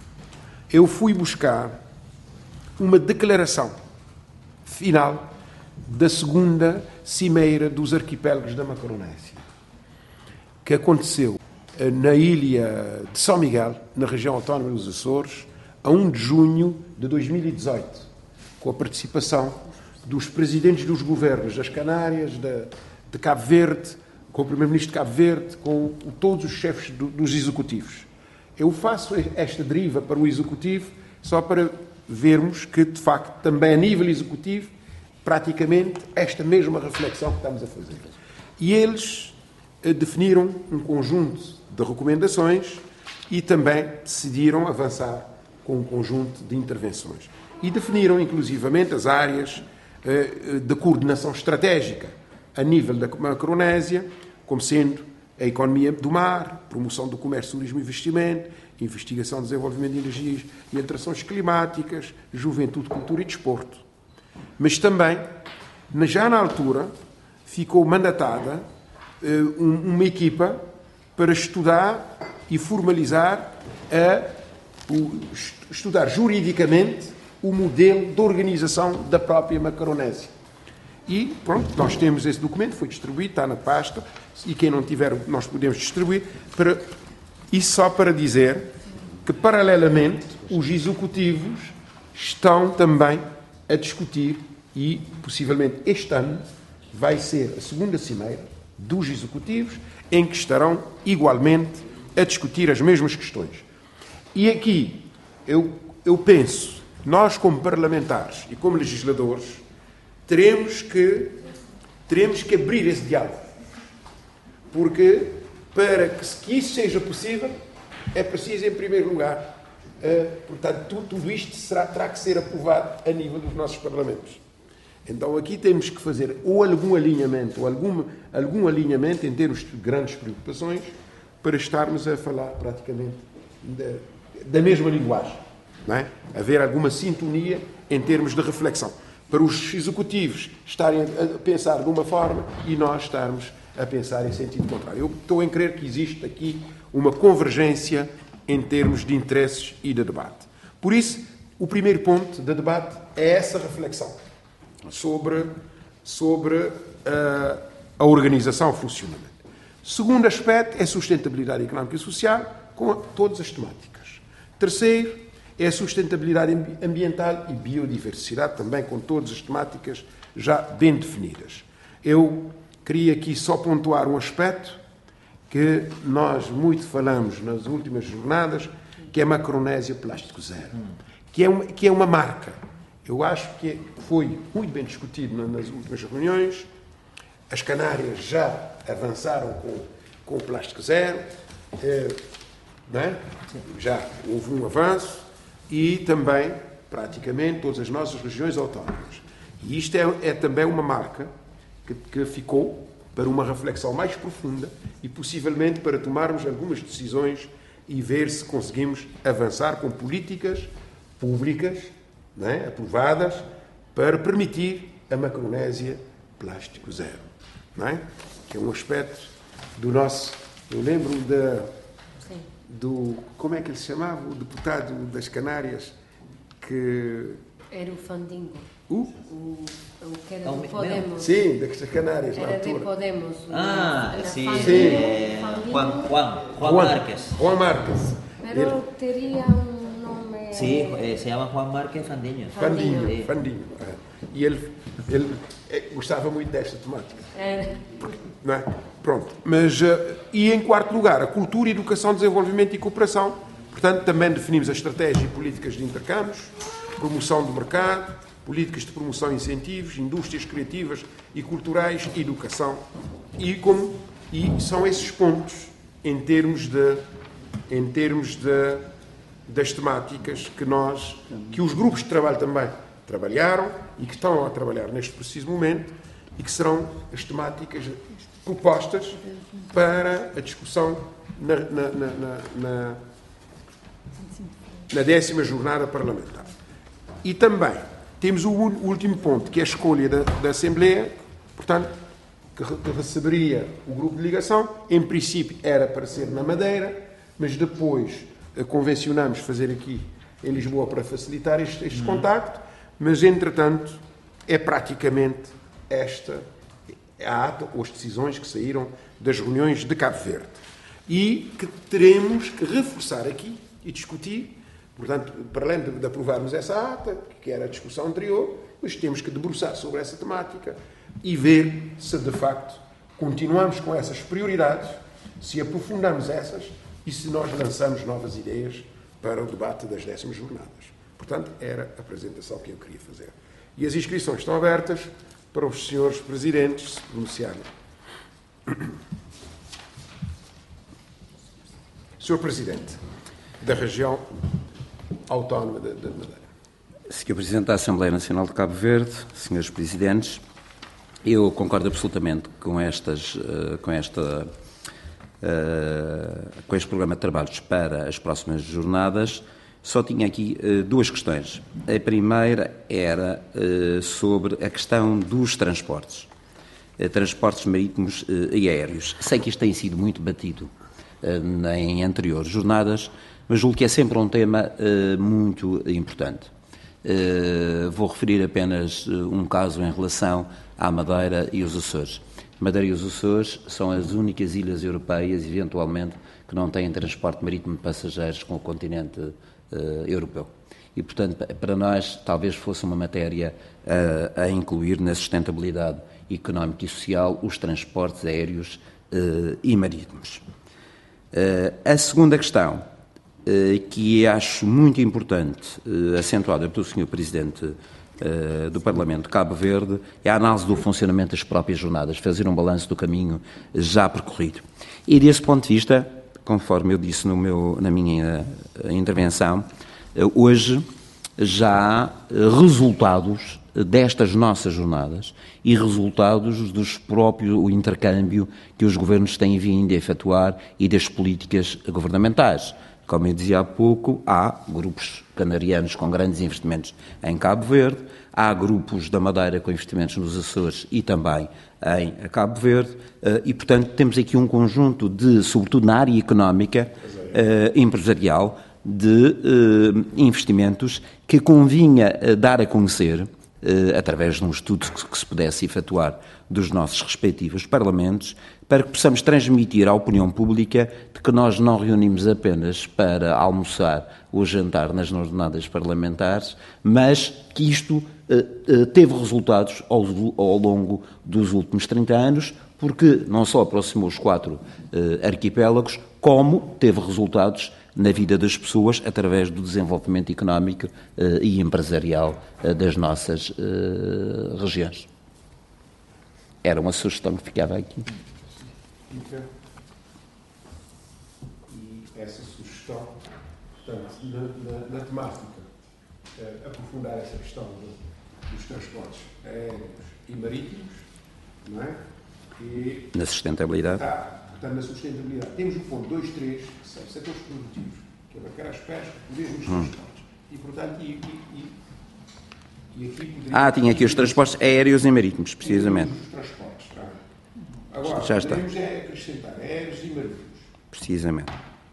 eu fui buscar uma declaração final da segunda cimeira dos arquipélagos da Macaronésia, que aconteceu na ilha de São Miguel, na região autónoma dos Açores, a primeiro de junho de dois mil e dezoito, com a participação dos presidentes dos governos das Canárias, de, de Cabo Verde, com o primeiro-ministro de Cabo Verde, com todos os chefes do, dos executivos. Eu faço esta deriva para o executivo só para vermos que, de facto, também a nível executivo, praticamente esta mesma reflexão que estamos a fazer. E eles eh, definiram um conjunto de recomendações e também decidiram avançar com um conjunto de intervenções. E definiram, inclusivamente, as áreas eh, de coordenação estratégica a nível da Macaronésia, como sendo a economia do mar, promoção do comércio, turismo e investimento, investigação, desenvolvimento de energias e alterações climáticas, juventude, cultura e desporto. Mas também, já na altura, ficou mandatada uh, uma equipa para estudar e formalizar, a, o, estudar juridicamente o modelo de organização da própria Macaronésia. E, pronto, nós temos esse documento, foi distribuído, está na pasta, e quem não tiver, nós podemos distribuir. Para, isso só para dizer que, paralelamente, os executivos estão também a discutir, e possivelmente este ano vai ser a segunda cimeira dos executivos, em que estarão igualmente a discutir as mesmas questões. E aqui eu, eu penso, nós como parlamentares e como legisladores, teremos que, teremos que abrir esse diálogo. Porque, para que, que isso seja possível, é preciso, em primeiro lugar, Uh, portanto, tudo, tudo isto será, terá que ser aprovado a nível dos nossos parlamentos. Então, aqui temos que fazer ou algum alinhamento, ou algum, algum alinhamento em termos de grandes preocupações, para estarmos a falar praticamente da, da mesma linguagem. Não é? Haver alguma sintonia em termos de reflexão. Para os executivos estarem a pensar de uma forma e nós estarmos a pensar em sentido contrário. Eu estou a crer que existe aqui uma convergência em termos de interesses e de debate. Por isso, o primeiro ponto de debate é essa reflexão sobre, sobre uh, a organização e o funcionamento. Segundo aspecto é a sustentabilidade económica e social, com todas as temáticas. Terceiro é a sustentabilidade ambiental e biodiversidade, também com todas as temáticas já bem definidas. Eu queria aqui só pontuar um aspecto que nós muito falamos nas últimas jornadas, que é a Macaronésia Plástico Zero, que é uma, que é uma marca. Eu acho que foi muito bem discutido nas últimas reuniões. As Canárias já avançaram com, com o Plástico Zero, é, não é? Já houve um avanço, e também, praticamente, todas as nossas regiões autónomas. E isto é, é também uma marca que, que ficou para uma reflexão mais profunda e, possivelmente, para tomarmos algumas decisões e ver se conseguimos avançar com políticas públicas, não é, aprovadas para permitir a Macaronésia Plástico Zero. Não é? Que é um aspecto do nosso... Eu lembro da, do... Como é que ele se chamava? O deputado das Canárias que... Era o Fandingo. O? O, o que era do Podemos. Sim, das Canárias, na Era altura. de Podemos. Ah, sim. Sim. Juan, Juan, Juan Márquez. Juan Márquez. Pero Ele- teria um nome... Sí, eh, se llama Juan Márquez Fandiño. Fandinho, Sim. Fandinho. é. E ele, ele é, gostava muito desta temática. Era. Não é? Pronto. Mas, eh, e em quarto lugar, a cultura, educação, desenvolvimento e cooperação. Portanto, também definimos a estratégia e políticas de intercâmbios, promoção do mercado, políticas de promoção e incentivos, indústrias criativas e culturais, educação. E, como, e são esses pontos em termos de, em termos de, das temáticas que nós, que os grupos de trabalho também trabalharam e que estão a trabalhar neste preciso momento e que serão as temáticas propostas para a discussão na, na, na, na, na, na décima jornada parlamentar. E também temos o último ponto, que é a escolha da, da Assembleia, portanto, que, que receberia o grupo de ligação. Em princípio era para ser na Madeira, mas depois eh, convencionamos fazer aqui em Lisboa para facilitar este, este contacto, mas entretanto é praticamente esta a ata ou as decisões que saíram das reuniões de Cabo Verde e que teremos que reforçar aqui e discutir. Portanto, para além de, de aprovarmos essa ata, que era a discussão anterior, mas temos que debruçar sobre essa temática e ver se, de facto, continuamos com essas prioridades, se aprofundamos essas e se nós lançamos novas ideias para o debate das décimas jornadas. Portanto, era a apresentação que eu queria fazer. E as inscrições estão abertas para os senhores presidentes se pronunciarem. senhor Presidente da região autónoma de, de Madeira. senhor Presidente da Assembleia Nacional de Cabo Verde, senhores Presidentes, eu concordo absolutamente com, estas, com, esta, com este programa de trabalhos para as próximas jornadas. Só tinha aqui duas questões. A primeira era sobre a questão dos transportes, transportes marítimos e aéreos. Sei que isto tem sido muito batido em anteriores jornadas, mas julgo que é sempre um tema uh, muito importante. Uh, vou referir apenas uh, um caso em relação à Madeira e os Açores. Madeira e os Açores são as únicas ilhas europeias, eventualmente, que não têm transporte marítimo de passageiros com o continente uh, europeu. E, portanto, para nós, talvez fosse uma matéria uh, a incluir na sustentabilidade económica e social os transportes aéreos uh, e marítimos. Uh, a segunda questão, uh, que acho muito importante, uh, acentuada pelo senhor Presidente uh, do Parlamento de Cabo Verde, é a análise do funcionamento das próprias jornadas, fazer um balanço do caminho já percorrido. E, desse ponto de vista, conforme eu disse no meu, na minha uh, intervenção, uh, hoje já há uh, resultados destas nossas jornadas e resultados dos próprios o intercâmbio que os governos têm vindo a efetuar e das políticas governamentais. Como eu dizia há pouco, há grupos canarianos com grandes investimentos em Cabo Verde, há grupos da Madeira com investimentos nos Açores e também em Cabo Verde, e, portanto, temos aqui um conjunto de, sobretudo na área económica, empresarial, de investimentos que convinha dar a conhecer, através de um estudo que se pudesse efetuar dos nossos respectivos parlamentos, para que possamos transmitir à opinião pública de que nós não reunimos apenas para almoçar ou jantar nas jornadas parlamentares, mas que isto uh, teve resultados ao, ao longo dos últimos trinta anos, porque não só aproximou os quatro uh, arquipélagos, como teve resultados na vida das pessoas através do desenvolvimento económico uh, e empresarial uh, das nossas uh, regiões. Era uma sugestão que ficava aqui. E essa sugestão, portanto, na, na, na temática, uh, aprofundar essa questão de, dos transportes aéreos e marítimos, não é? E, na sustentabilidade. Ah, portanto, na sustentabilidade. Temos o ponto dois três, que são setores produtivos, que abarcar as pescas, o mesmo os transportes. E, portanto, e, e, e, e aqui poderia... Ah, tinha aqui os transportes aéreos e marítimos, precisamente. Os transportes, tá? Agora, já está. Podemos é acrescentar aéreos e marítimos. Precisamente.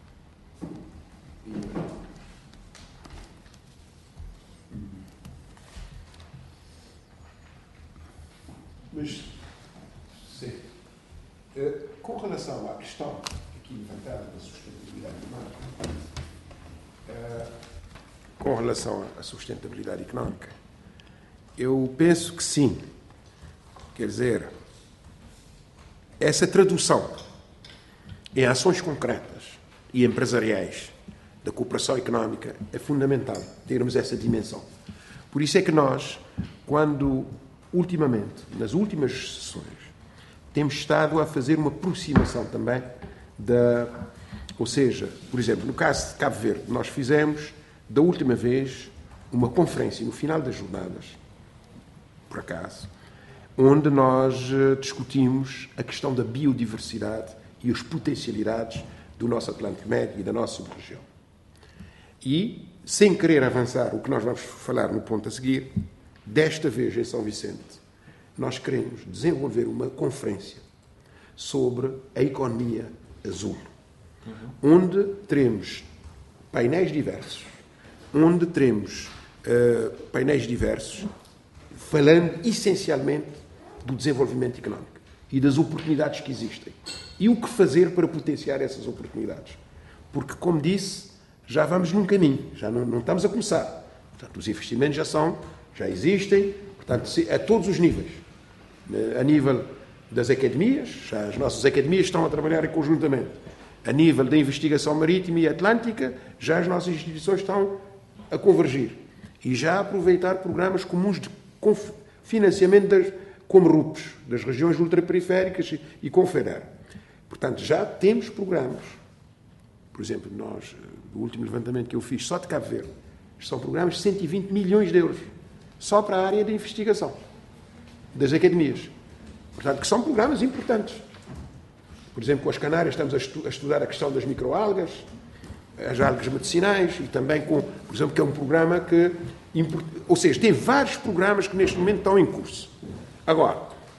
Mas, sim. Com relação à questão aqui levantada da sustentabilidade económica, com relação à sustentabilidade económica, eu penso que sim. Quer dizer, essa tradução em ações concretas e empresariais da cooperação económica é fundamental termos essa dimensão. Por isso é que nós, quando ultimamente, nas últimas sessões, temos estado a fazer uma aproximação também da... Ou seja, por exemplo, no caso de Cabo Verde, nós fizemos, da última vez, uma conferência no final das jornadas, por acaso, onde nós discutimos a questão da biodiversidade e as potencialidades do nosso Atlântico Médio e da nossa sub-região. E, sem querer avançar o que nós vamos falar no ponto a seguir, desta vez em São Vicente, nós queremos desenvolver uma conferência sobre a economia azul, uhum. onde teremos painéis diversos, onde teremos uh, painéis diversos falando essencialmente do desenvolvimento económico e das oportunidades que existem. E o que fazer para potenciar essas oportunidades? Porque, como disse, já vamos num caminho, já não, não estamos a começar. Portanto, os investimentos já são, já existem, portanto, a todos os níveis. A nível das academias, já as nossas academias estão a trabalhar conjuntamente. A nível da investigação marítima e atlântica, já as nossas instituições estão a convergir. E já a aproveitar programas comuns de financiamento das, como R U Ps, das regiões ultraperiféricas e Confeder. Portanto, já temos programas. Por exemplo, nós, o último levantamento que eu fiz, só de Cabo Verde, são programas de cento e vinte milhões de euros, só para a área de investigação das academias. Portanto, que são programas importantes. Por exemplo, com as Canárias estamos a, estu a estudar a questão das microalgas, as algas medicinais e também com, por exemplo, que é um programa que... Ou seja, tem vários programas que neste momento estão em curso. Agora,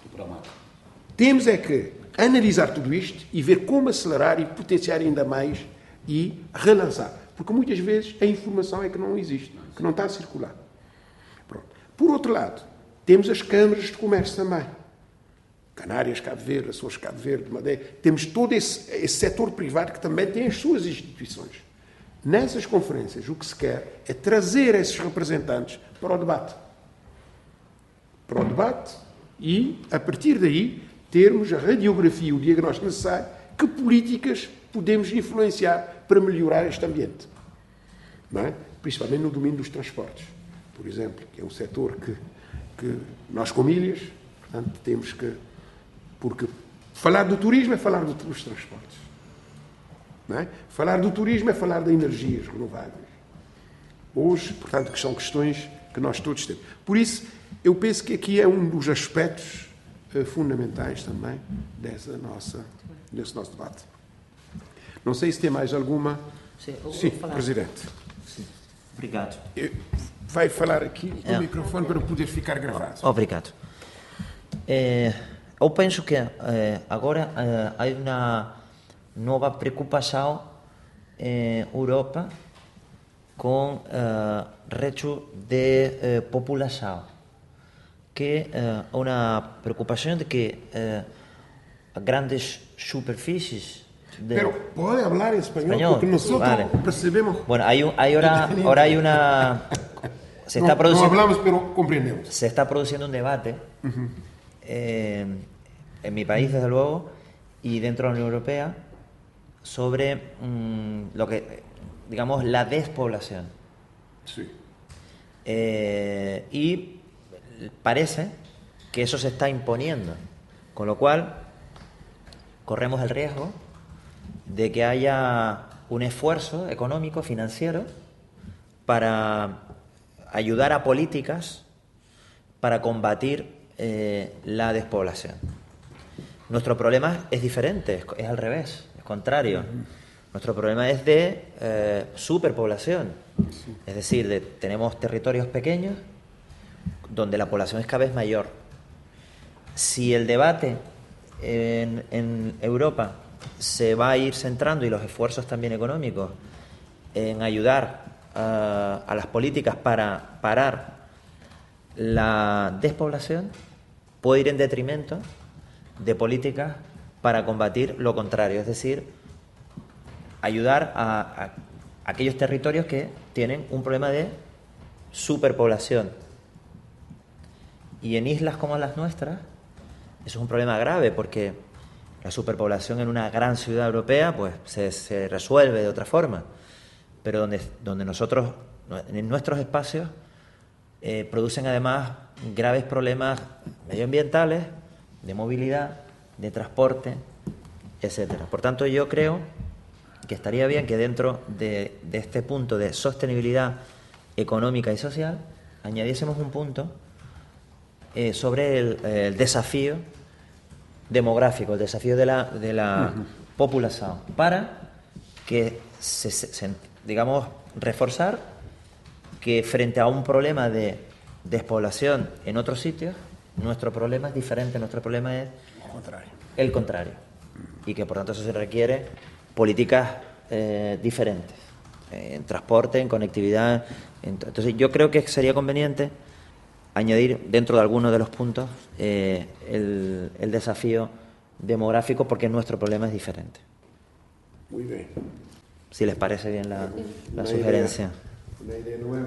temos é que analisar tudo isto e ver como acelerar e potenciar ainda mais e relançar. Porque muitas vezes a informação é que não existe, que não está a circular. Pronto. Por outro lado, temos as câmaras de comércio também. Canárias, Cabo Verde, Açores, Cabo Verde, Madeira. Temos todo esse, esse setor privado que também tem as suas instituições. Nessas conferências, o que se quer é trazer esses representantes para o debate. Para o debate e, a partir daí, termos a radiografia e o diagnóstico necessário, que políticas podemos influenciar para melhorar este ambiente. Não é? Principalmente no domínio dos transportes, por exemplo, que é um setor que, que nós, como ilhas, portanto, temos que... Porque falar do turismo é falar do, dos transportes. Não é? Falar do turismo é falar de energias renováveis. Hoje, portanto, que são questões que nós todos temos. Por isso, eu penso que aqui é um dos aspectos uh, fundamentais também dessa nossa, desse nosso debate. Não sei se tem mais alguma... Sim, eu Sim, falar. Presidente. Sim. Obrigado. Eu, vai falar aqui no É. microfone para poder ficar gravado. Obrigado. Eh, eu penso que eh, agora eh, há uma nova preocupação em Europa com uh, reto de uh, população, que é uh, uma preocupação de que uh, grandes superfícies de... Pero puede hablar español, Español, porque nosotros vale. percebemos. Bueno, hay, un, hay ahora, ahora hay una... Se está no, produciendo... no hablamos, pero comprendemos. Se está produciendo un debate uh-huh. eh, en mi país, desde luego, y dentro de la Unión Europea, sobre mmm, lo que, digamos, la despoblación. Sí. Eh, y parece que eso se está imponiendo, con lo cual corremos el riesgo de que haya un esfuerzo económico, financiero, para ayudar a políticas para combatir eh, la despoblación. Nuestro problema es diferente, es, es al revés, es contrario. Uh-huh. Nuestro problema es de eh, superpoblación, sí. Es decir, de, tenemos territorios pequeños donde la población es cada vez mayor. Si el debate en, en Europa se va a ir centrando, y los esfuerzos también económicos, en ayudar a, a las políticas para parar la despoblación, puede ir en detrimento de políticas para combatir lo contrario, es decir, ayudar a, a, a aquellos territorios que tienen un problema de superpoblación. Y en islas como las nuestras, eso es un problema grave, porque la superpoblación en una gran ciudad europea pues se, se resuelve de otra forma, pero donde, donde nosotros, en nuestros espacios, eh, producen además graves problemas medioambientales, de movilidad, de transporte, etcétera. Por tanto, yo creo que estaría bien que dentro de, de este punto de sostenibilidad económica y social añadiésemos un punto eh, sobre el, el desafío demográfico, el desafío de la, de la uh-huh. población, para que, se, se, digamos, reforzar que frente a un problema de despoblación en otros sitios, nuestro problema es diferente, nuestro problema es contrario. el contrario, y que por tanto eso se requiere políticas eh, diferentes, eh, en transporte, en conectividad. En, entonces yo creo que sería conveniente añadir dentro de algunos de los puntos eh, el, el desafío demográfico, porque nuestro problema es diferente. Muy bien. Si les parece bien la, la sugerencia. Uma ideia nueva.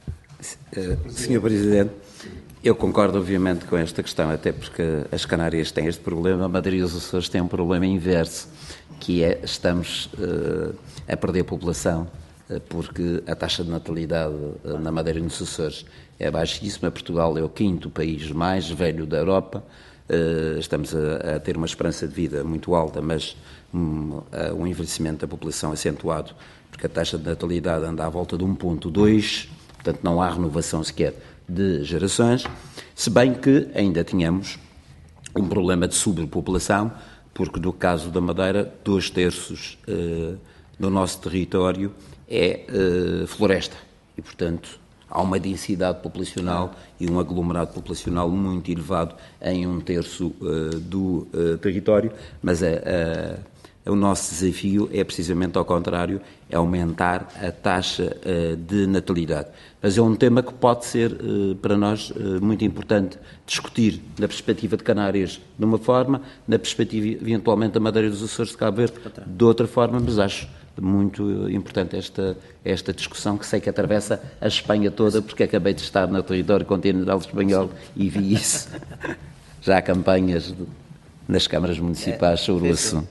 senhor Presidente, eu concordo obviamente com esta questão, até porque as Canárias têm este problema, a Madeira e os Açores têm um problema inverso, que é, estamos uh, a perder população, uh, porque a taxa de natalidade uh, na Madeira e nos Açores é baixíssima. Portugal é o quinto país mais velho da Europa, uh, estamos a, a ter uma esperança de vida muito alta, mas um, uh, um envelhecimento da população acentuado, porque a taxa de natalidade anda à volta de um vírgula dois, portanto não há renovação sequer de gerações, se bem que ainda tínhamos um problema de sobrepopulação, porque no caso da Madeira, dois terços uh, do nosso território é uh, floresta e, portanto, há uma densidade populacional e um aglomerado populacional muito elevado em um terço uh, do uh, território, mas a, a o nosso desafio é precisamente ao contrário, é aumentar a taxa uh, de natalidade. Mas é um tema que pode ser uh, para nós uh, muito importante discutir na perspectiva de Canárias de uma forma, na perspectiva eventualmente da Madeira e dos Açores de Cabo Verde de outra forma, mas acho muito importante esta, esta discussão, que sei que atravessa a Espanha toda, porque acabei de estar no território continental espanhol e vi isso. Já há campanhas de, nas câmaras municipais sobre o assunto.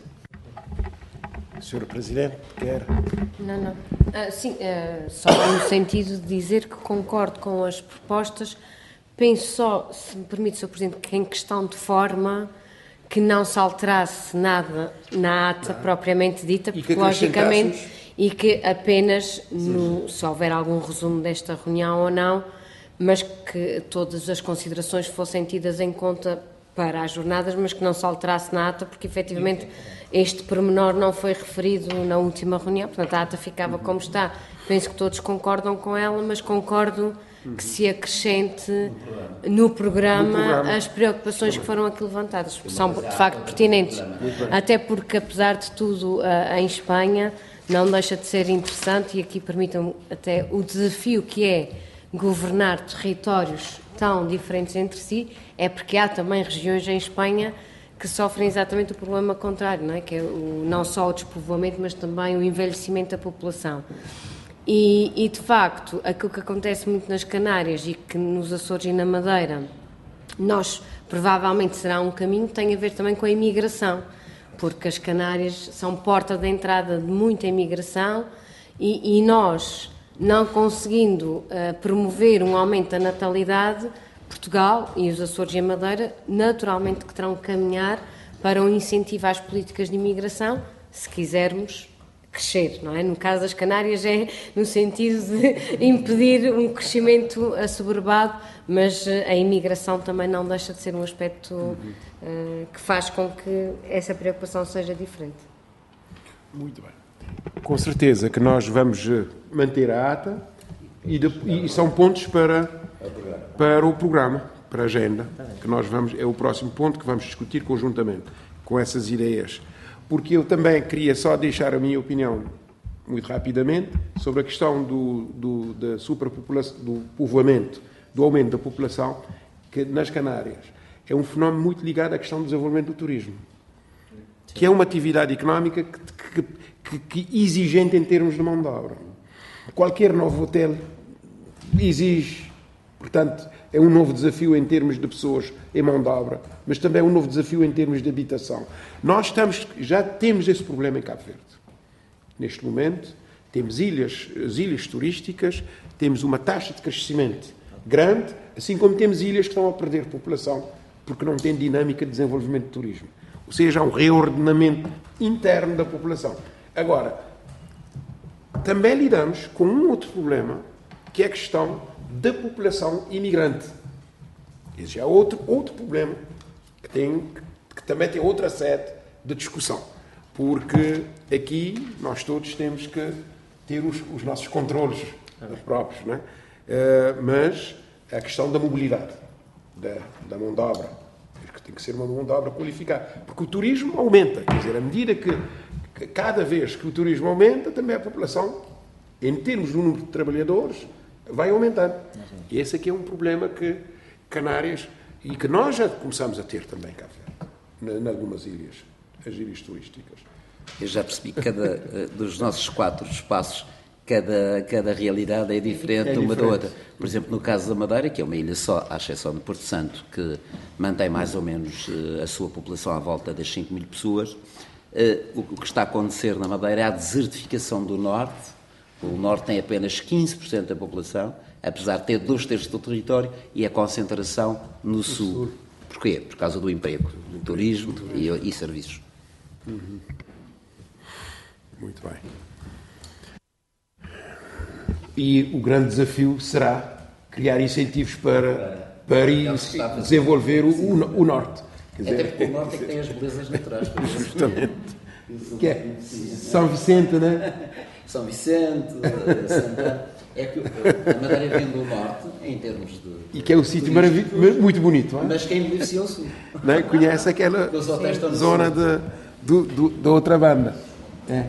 senhora Presidente, quer? Não, não. Ah, sim, uh, só no sentido de dizer que concordo com as propostas. Penso só, se me permite, senhor Presidente, que em questão de forma que não se alterasse nada na ata não. propriamente dita, porque logicamente, e que apenas, no, se houver algum resumo desta reunião ou não, mas que todas as considerações fossem tidas em conta para as jornadas, mas que não se alterasse na ata, porque efetivamente este pormenor não foi referido na última reunião, portanto a ata ficava como está. Penso que todos concordam com ela, mas concordo que se acrescente no programa, no programa as preocupações que foram aqui levantadas, que são de facto pertinentes, até porque apesar de tudo em Espanha não deixa de ser interessante, e aqui permitam até o desafio que é governar territórios tão diferentes entre si, é porque há também regiões em Espanha que sofrem exatamente o problema contrário, não é? Que é o, não só o despovoamento, mas também o envelhecimento da população. E, e, de facto, aquilo que acontece muito nas Canárias e que nos Açores e na Madeira, nós, provavelmente, será um caminho que tem a ver também com a imigração, porque as Canárias são porta de entrada de muita imigração e, e nós, não conseguindo uh, promover um aumento da natalidade, Portugal e os Açores e a Madeira, naturalmente que terão que caminhar para um incentivo às políticas de imigração, se quisermos crescer, não é? No caso das Canárias é no sentido de impedir um crescimento assoberbado, mas a imigração também não deixa de ser um aspecto uh, que faz com que essa preocupação seja diferente. Muito bem. Com certeza que nós vamos manter a ata e, de, e são pontos para, para o programa, para a agenda, que nós vamos, é o próximo ponto que vamos discutir conjuntamente com essas ideias. Porque eu também queria só deixar a minha opinião, muito rapidamente, sobre a questão do, do, da superpopulação, do povoamento, do aumento da população, que nas Canárias é um fenómeno muito ligado à questão do desenvolvimento do turismo, que é uma atividade económica que, que, que, que exigente em termos de mão de obra. Qualquer novo hotel exige, portanto, é um novo desafio em termos de pessoas em mão de obra, mas também é um novo desafio em termos de habitação. Nós estamos, já temos esse problema em Cabo Verde. Neste momento, temos ilhas, as ilhas turísticas, temos uma taxa de crescimento grande, assim como temos ilhas que estão a perder população porque não têm dinâmica de desenvolvimento de turismo. Ou seja, há um reordenamento interno da população. Agora, também lidamos com um outro problema, que é a questão da população imigrante. Esse é outro, outro problema que, tem, que também tem outra sede de discussão, porque aqui nós todos temos que ter os, os nossos controlos próprios, não é? Uh, mas a questão da mobilidade, da, da mão de obra, que tem que ser uma mão de obra qualificada, porque o turismo aumenta, quer dizer, à medida que, que cada vez que o turismo aumenta, também a população, em termos do número de trabalhadores, vai aumentando. E esse aqui é um problema que, Canárias e que nós já começamos a ter também cá em algumas ilhas, as ilhas turísticas. Eu já percebi que cada dos nossos quatro espaços, cada, cada realidade é diferente é uma diferente. da outra. Por exemplo, no caso da Madeira, que é uma ilha só, à exceção de Porto Santo, que mantém mais ou menos a sua população à volta das cinco mil pessoas, o que está a acontecer na Madeira é a desertificação do Norte. O Norte tem apenas quinze por cento da população, apesar de ter dois terços do território, e a concentração no Sul. Sul. Porquê? Por causa do emprego, do turismo, turismo. E, e serviços. Uhum. Muito bem. E o grande desafio será criar incentivos para, para ir desenvolver o, o, o Norte. Quer dizer, até porque o Norte é que tem as belezas naturais. Justamente. Que é São Vicente, não é? São Vicente, Santana. É que a Madeira vem do Norte, em termos de... E que é um sítio maravilhoso, muito bonito, não é? Mas quem beneficia o Sul. Não é? Conhece aquela zona de, do, do, da outra banda. É.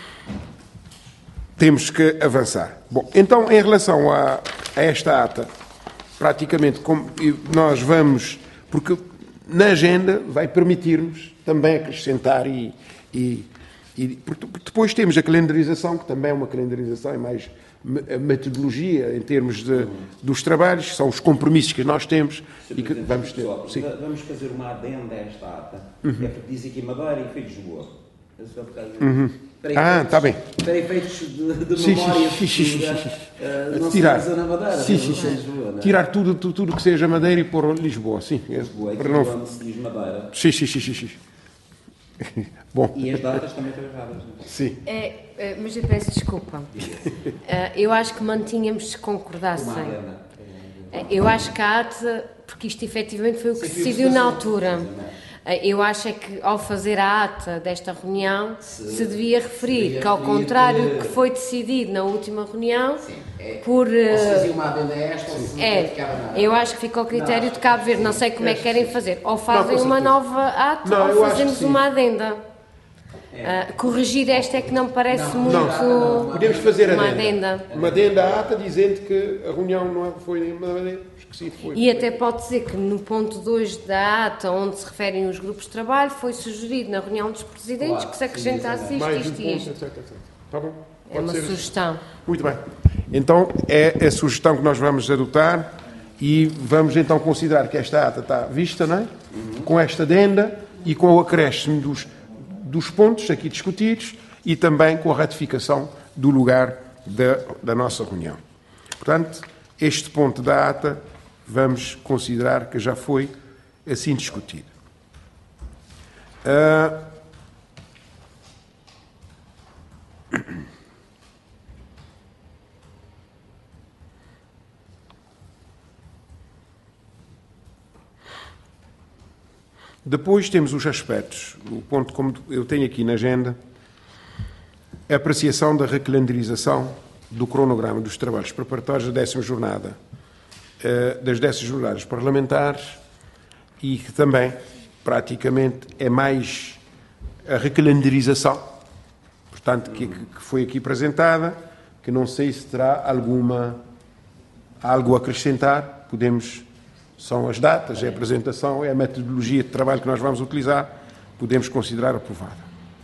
Temos que avançar. Bom, então, em relação a, a esta ata, praticamente como nós vamos... Porque na agenda vai permitir-nos também acrescentar e... e, e porque depois temos a calendarização, que também é uma calendarização, é mais a metodologia em termos de, dos trabalhos, são os compromissos que nós temos e que vamos ter. Pessoal, vamos fazer uma adenda a esta ata, uhum. É porque diz aqui Madeira e foi Lisboa. Uhum. Ah, está bem. Para efeitos de, de memória sim, sim, sim, futura, sim, sim. Uh, não tirar, se usa na Madeira, sim, sim, sim. Lisboa, não é? Tirar tudo, tudo, tudo que seja Madeira e pôr Lisboa, sim. Lisboa, é para não... não... se diz Madeira. Sim, sim, sim, sim, sim. Bom. E as datas também estão erradas, não é? Sim. É, é, mas eu peço desculpa. uh, eu acho que mantínhamos se concordassem. Uh, eu acho que a ata, porque isto efetivamente foi o que se decidiu na altura. Uh, eu acho é que ao fazer a ata desta reunião se, se devia referir se devia que, ao contrário que... que foi decidido na última reunião, sim, é, por. Uh, ou se fazia uma adenda a esta, ou se é, nada. Eu acho que fica ao critério não, de Cabo Verde. Não sei como é que querem fazer. Ou fazem não, uma nova ata não, ou fazemos uma adenda. É. Uh, corrigir esta é que não me parece não, muito. Não, não, podemos fazer uma adenda. adenda. Uma adenda à ata dizendo que a reunião não foi uma adenda. Esqueci, foi. E até pode dizer que no ponto dois da ata, onde se referem os grupos de trabalho, foi sugerido na reunião dos presidentes claro, que se acrescentasse sim, isto, mais isto um e isto. Etc, etc. Tá bom? É uma ser. sugestão. Muito bem. Então é a sugestão que nós vamos adotar e vamos então considerar que esta ata está vista, não é? Uhum. Com esta adenda e com o acréscimo dos. dos pontos aqui discutidos e também com a ratificação do lugar da, da nossa reunião. Portanto, este ponto da ata vamos considerar que já foi assim discutido. Uh... Depois temos os aspectos, o ponto como eu tenho aqui na agenda, a apreciação da recalendarização do cronograma dos trabalhos preparatórios da décima jornada, das décimas jornadas parlamentares e que também, praticamente, é mais a recalendarização, portanto, que, que foi aqui apresentada, que não sei se terá alguma, algo a acrescentar, podemos... São as datas, é a apresentação, é a metodologia de trabalho que nós vamos utilizar, podemos considerar aprovada.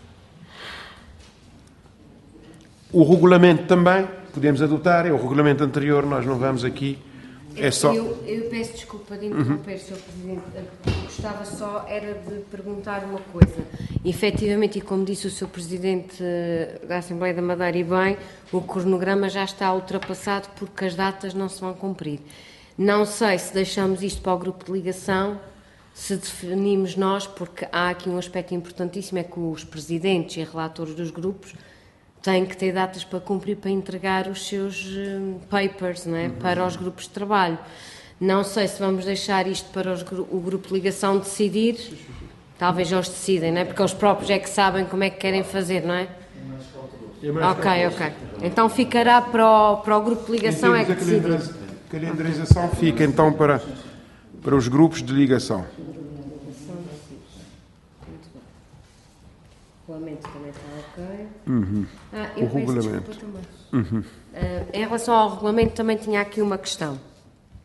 O regulamento também, podemos adotar, é o regulamento anterior, nós não vamos aqui, é só... Eu, eu peço desculpa de interromper, uhum. senhor Presidente, gostava só era de perguntar uma coisa. Efetivamente, e como disse o senhor Presidente da Assembleia da Madeira, e bem, o cronograma já está ultrapassado porque as datas não se vão cumprir. Não sei se deixamos isto para o grupo de ligação, se definimos nós, porque há aqui um aspecto importantíssimo, é que os presidentes e relatores dos grupos têm que ter datas para cumprir, para entregar os seus papers, não é? Uhum. Para os grupos de trabalho. Não sei se vamos deixar isto para os, o grupo de ligação decidir, talvez eles decidem, não é? Porque eles próprios é que sabem como é que querem fazer, não é? Ok, ok. Então ficará para o, para o grupo de ligação é que decidir. A calendarização fica então para, para os grupos de ligação. O regulamento também está ok. Uhum. Ah, eu o regulamento. Também. Uhum. Uh, em relação ao regulamento também tinha aqui uma questão.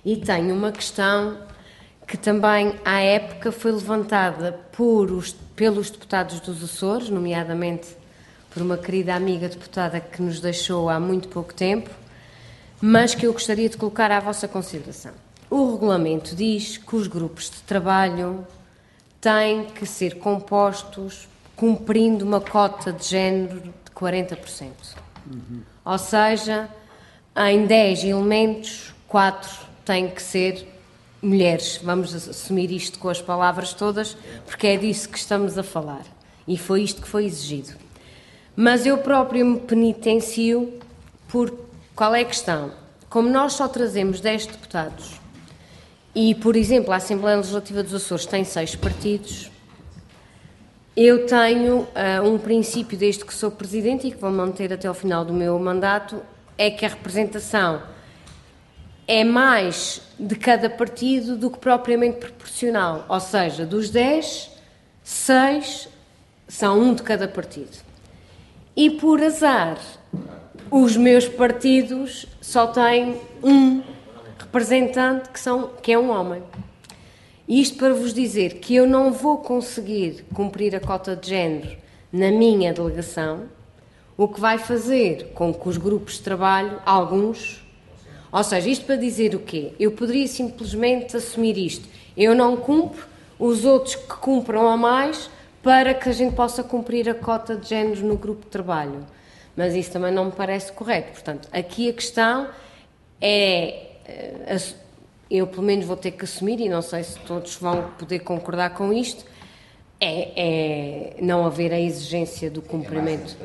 E tenho uma questão que também, à época, foi levantada por os, pelos deputados dos Açores, nomeadamente por uma querida amiga deputada que nos deixou há muito pouco tempo, mas que eu gostaria de colocar à vossa consideração. O regulamento diz que os grupos de trabalho têm que ser compostos cumprindo uma cota de género de quarenta por cento. Uhum. Ou seja, em dez elementos, quatro têm que ser mulheres. Vamos assumir isto com as palavras todas, porque é disso que estamos a falar. E foi isto que foi exigido. Mas eu próprio me penitencio por qual é a questão. Como nós só trazemos dez deputados e, por exemplo, a Assembleia Legislativa dos Açores tem seis partidos, eu tenho uh, um princípio desde que sou Presidente e que vou manter até ao final do meu mandato, é que a representação é mais de cada partido do que propriamente proporcional. Ou seja, dos dez, seis são um de cada partido. E, por azar, os meus partidos só têm um representante que, são, que é um homem. Isto para vos dizer que eu não vou conseguir cumprir a cota de género na minha delegação, o que vai fazer com que os grupos de trabalho, alguns... Ou seja, isto para dizer o quê? Eu poderia simplesmente assumir isto. Eu não cumpro, os outros que cumpram a mais, para que a gente possa cumprir a cota de género no grupo de trabalho. Mas isso também não me parece correto. Portanto, aqui a questão é... Eu, pelo menos, vou ter que assumir, e não sei se todos vão poder concordar com isto, é, é não haver a exigência do cumprimento.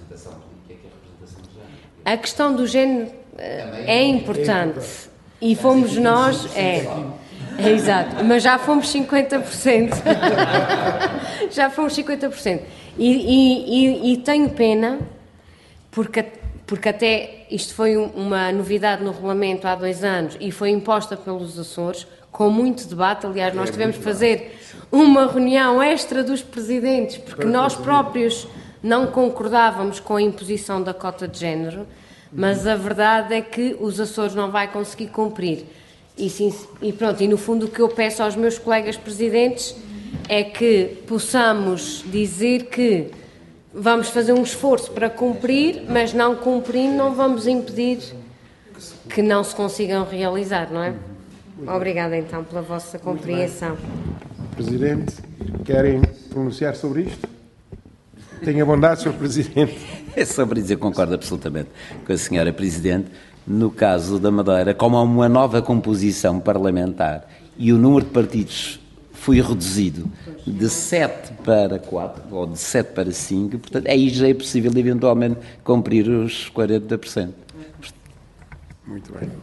A questão do género é importante, e fomos nós, é, é exato, mas já fomos cinquenta por cento, já fomos cinquenta por cento, e, e, e, e tenho pena, porque, porque até isto foi uma novidade no regulamento há dois anos e foi imposta pelos Açores, com muito debate. Aliás, nós tivemos que fazer uma reunião extra dos presidentes, porque nós próprios não concordávamos com a imposição da cota de género, mas a verdade é que os Açores não vai conseguir cumprir. E, sim, e pronto, e no fundo o que eu peço aos meus colegas presidentes é que possamos dizer que vamos fazer um esforço para cumprir, mas não cumprindo não vamos impedir que não se consigam realizar, não é? Obrigada então pela vossa compreensão. Presidente, querem pronunciar sobre isto? Tenha bondade, senhor Presidente. É só para dizer que concordo absolutamente com a senhora Presidente. No caso da Madeira, como há uma nova composição parlamentar e o número de partidos foi reduzido de sete para quatro, ou de sete para cinco, portanto, aí já é possível eventualmente cumprir os quarenta por cento. Muito bem.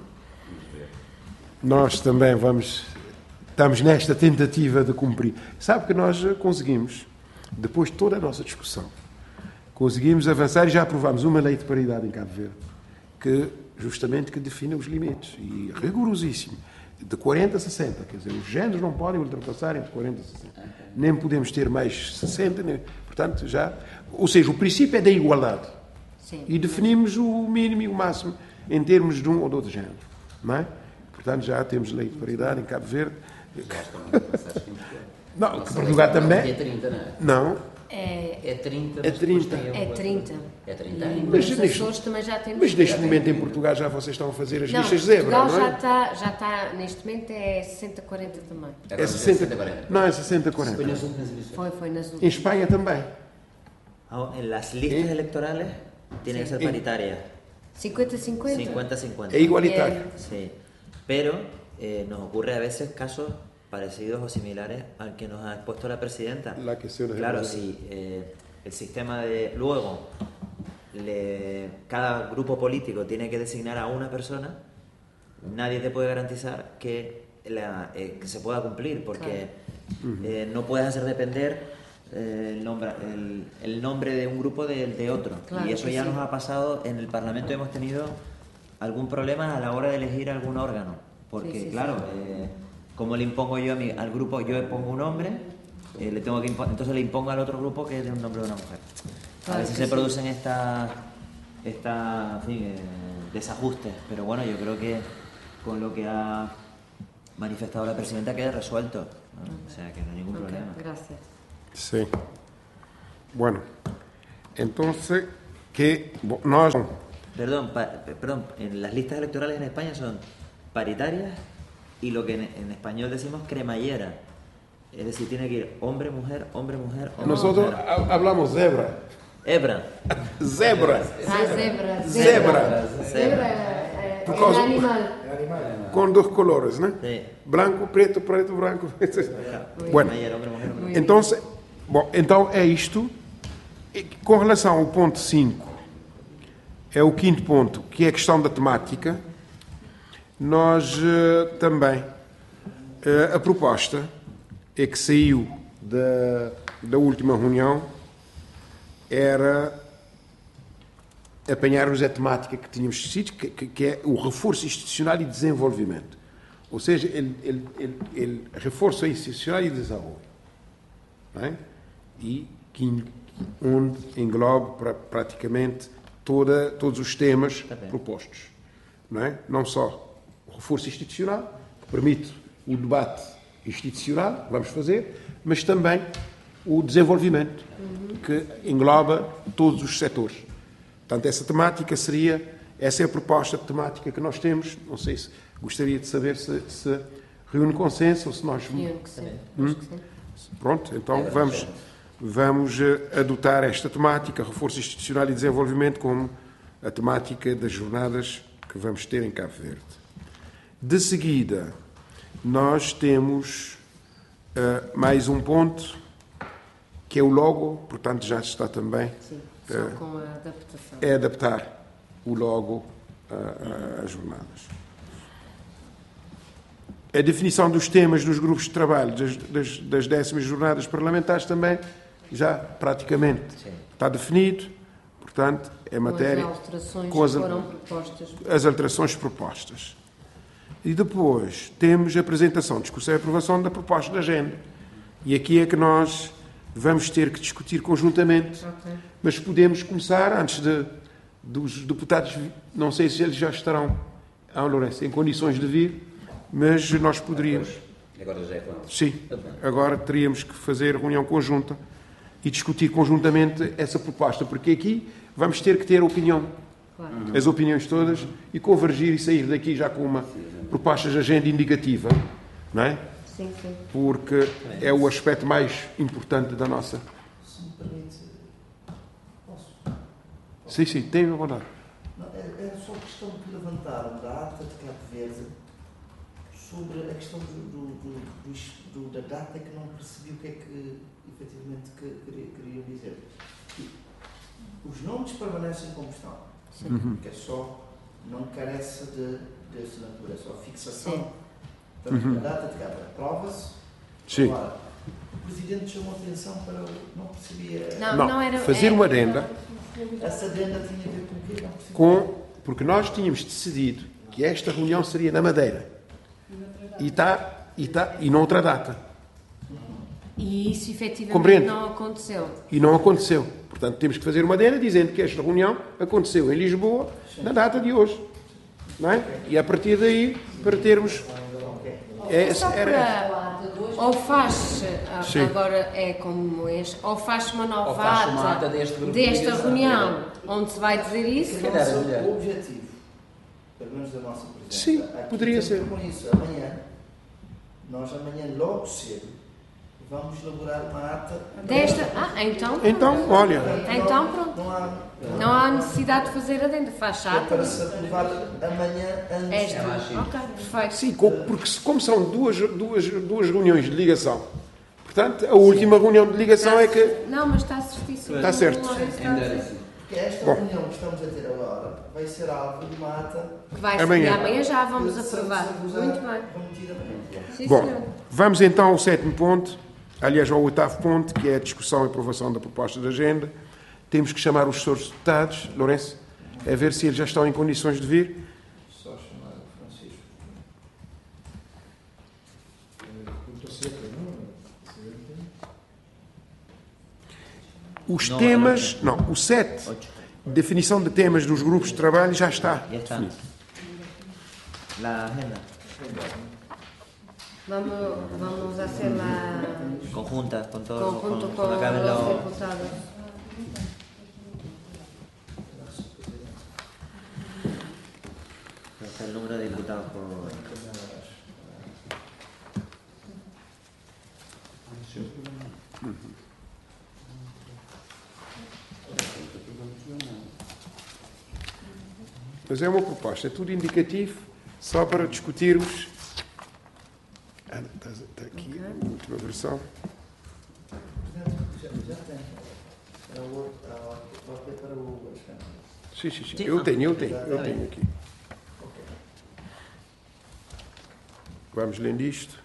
Nós também vamos, estamos nesta tentativa de cumprir. Sabe que nós conseguimos, depois de toda a nossa discussão, conseguimos avançar e já aprovámos uma lei de paridade em Cabo Verde, que justamente que define os limites, e rigorosíssimo, de quarenta a sessenta, quer dizer, os géneros não podem ultrapassar entre quarenta e sessenta. Nem podemos ter mais sessenta, nem, portanto, já... Ou seja, o princípio é da igualdade. Sim. E definimos o mínimo e o máximo em termos de um ou de outro género, não é? Portanto, já temos lei de paridade em Cabo Verde. Não, que Portugal também... É trinta, não é? Não. É, é trinta. É trinta. É trinta. É trinta. Mas nos Açores também já temos... Mas neste momento em Portugal já vocês estão a fazer as não, listas de zebra, não é? Portugal já está, já está, neste momento é sessenta a quarenta também. É sessenta a quarenta. Não, é sessenta a quarenta. Foi, foi nas últimas. Em Espanha também. En las listas electorales tiene que ser paritaria. cincuenta a cincuenta. cincuenta a cincuenta. É igualitário. Sí. Pero eh, nos ocurre a veces casos parecidos o similares al que nos ha expuesto la presidenta. La que se nos claro, ha- si eh, el sistema de luego le, cada grupo político tiene que designar a una persona, nadie te puede garantizar que, la, eh, que se pueda cumplir, porque eh, no puedes hacer depender eh, el, nombre, el, el nombre de un grupo de, de otro. Claro y eso que ya sí. nos ha pasado en el Parlamento, hemos tenido algún problema a la hora de elegir algún órgano, porque Sí, sí, sí. claro, eh, ¿cómo le impongo yo a mi, al grupo? Yo le pongo un hombre, eh, le tengo que impo- entonces le impongo al otro grupo que es de un hombre o de una mujer. Claro a veces que se sí. producen estas esta, en fin, eh, desajustes, pero bueno, yo creo que con lo que ha manifestado la presidenta quede resuelto, ¿no? O sea, que no hay ningún Ok, problema. gracias. Sí. Bueno, entonces, que bo- nós... Perdón, pa- perdón, en las listas electorales en España son paritarias y lo que en, en español decimos cremallera. Es decir, tiene que ir hombre, mujer, hombre, mujer, hombre, Nosotros mujer. ha- hablamos zebra. Hebra. Zebra. Ah, zebra. Zebra. Zebra é, Por é causa- um animal. Com dois colores, né? Sí. Branco, preto, preto, branco. Bueno, Cremallera, hombre, mujer, hombre. então, se- bom, então é isto. E com relação ao ponto cinco, é o quinto ponto, que é a questão da temática. Nós eh, também, eh, a proposta é que saiu da, da última reunião era apanharmos a temática que tínhamos decidido, que, que, que é o reforço institucional e desenvolvimento. Ou seja, ele, ele, ele, ele reforço institucional e desenvolvimento. Não é? E que, in- onde englobe pra, praticamente toda, todos os temas propostos. Não é? Não só o reforço institucional, que permite o debate institucional, vamos fazer, mas também o desenvolvimento, que engloba todos os setores. Portanto, essa temática seria, essa é a proposta de temática que nós temos. Não sei se gostaria de saber se, se reúne consenso ou se nós... Reúne que sim. Acho que sim. Pronto, então vamos, vamos eh, adotar esta temática, reforço institucional e desenvolvimento, como a temática das jornadas que vamos ter em Cabo Verde. De seguida, nós temos eh, mais um ponto, que é o logo, portanto já está também, Sim, só com a adaptação. é adaptar o logo a- a- às jornadas. A definição dos temas dos grupos de trabalho das, das, das décimas jornadas parlamentares também já praticamente está definido, portanto, é matéria Com as alterações com as- que foram propostas. as alterações propostas. E depois temos a apresentação, discussão e aprovação da proposta de agenda. E aqui é que nós vamos ter que discutir conjuntamente, Ok. mas podemos começar antes de, dos deputados, vi- não sei se eles já estarão, ah, Lourenço, em condições de vir, mas nós poderíamos. Agora já é claro. Sim, agora teríamos que fazer reunião conjunta e discutir conjuntamente essa proposta, porque aqui vamos ter que ter opinião, Claro. as opiniões todas, e convergir e sair daqui já com uma proposta de agenda indicativa, não é? Sim, sim. Porque é o aspecto mais importante da nossa. Se me permite, posso? Sim, sim, tenho a vontade. Não, é, é só questão que levantaram da ata de Cabo Verde sobre a questão do, do, do, do, do- da data que não percebi o que é que efetivamente que, queria, queriam dizer. E os nomes permanecem como estão, que é só, não carece de, de assinatura, é só fixação. Sim. Portanto, a data de Cabo Verde aprova-se. Sim. Agora, o Presidente chamou atenção para o. Não percebia. Não, Não, não era. fazer é- uma adenda Essa adenda tinha a ver com o quê? Não percebi. com. Porque nós tínhamos decidido que esta reunião seria na Madeira. E está. E, está, e noutra data. E isso efetivamente Compreende? não aconteceu. E não aconteceu. Portanto, temos que fazer uma adenda dizendo que esta reunião aconteceu em Lisboa na data de hoje. Não é? E a partir daí, para termos. É, Só era, para. Ou faz, ah, Sim. agora é como este, ou faz uma nova Ou faz uma ata ata deste grupo de desta ligação. reunião, onde se vai dizer isso. Que calhar é nosso melhor. objetivo, pelo menos da nossa presença, Sim, aqui poderia tem ser. com isso. Amanhã, nós amanhã logo cedo vamos elaborar uma ata. Desta. Ah, então. Então, olha. Então pronto. Não há, Não há necessidade de fazer adenda, faz é ata. para se aprovar amanhã antes. Esta. Ok, perfeito. Sim, co- porque se- como são duas, duas, duas reuniões de ligação, portanto, a última reunião de ligação é que. Não, mas está certíssimo. Está certo. O Lourenço está a dizer. Porque esta Bom. reunião que estamos a ter agora vai ser alvo de uma ata. Que vai Amanhã. ser. E amanhã já vamos que se- aprovar. se abusar, Muito bem. remetida amanhã. Sim, Bom, senhor. vamos então ao sétimo ponto, aliás, ao oitavo ponto, que é a discussão e aprovação da proposta de agenda. Temos que chamar os senhores deputados, Lourenço, a ver se eles já estão em condições de vir. Só chamar o Francisco. Os temas, não, o sete, definição de temas dos grupos de trabalho já está Ya está. definido. La agenda. Vamos, vamos a hacerla conjunta con todo, conjunto con, con, con acaben los los... diputados. Está el número de diputados por... Mas é uma proposta, é tudo indicativo, só para discutirmos. Ah, está, está aqui a última versão. Já, já tem. É o outro, a cópia para o escândalo. Sim, sim, sim. Sim, Eu não. tenho, eu tenho, eu Está tenho bem. aqui. Vamos lendo isto.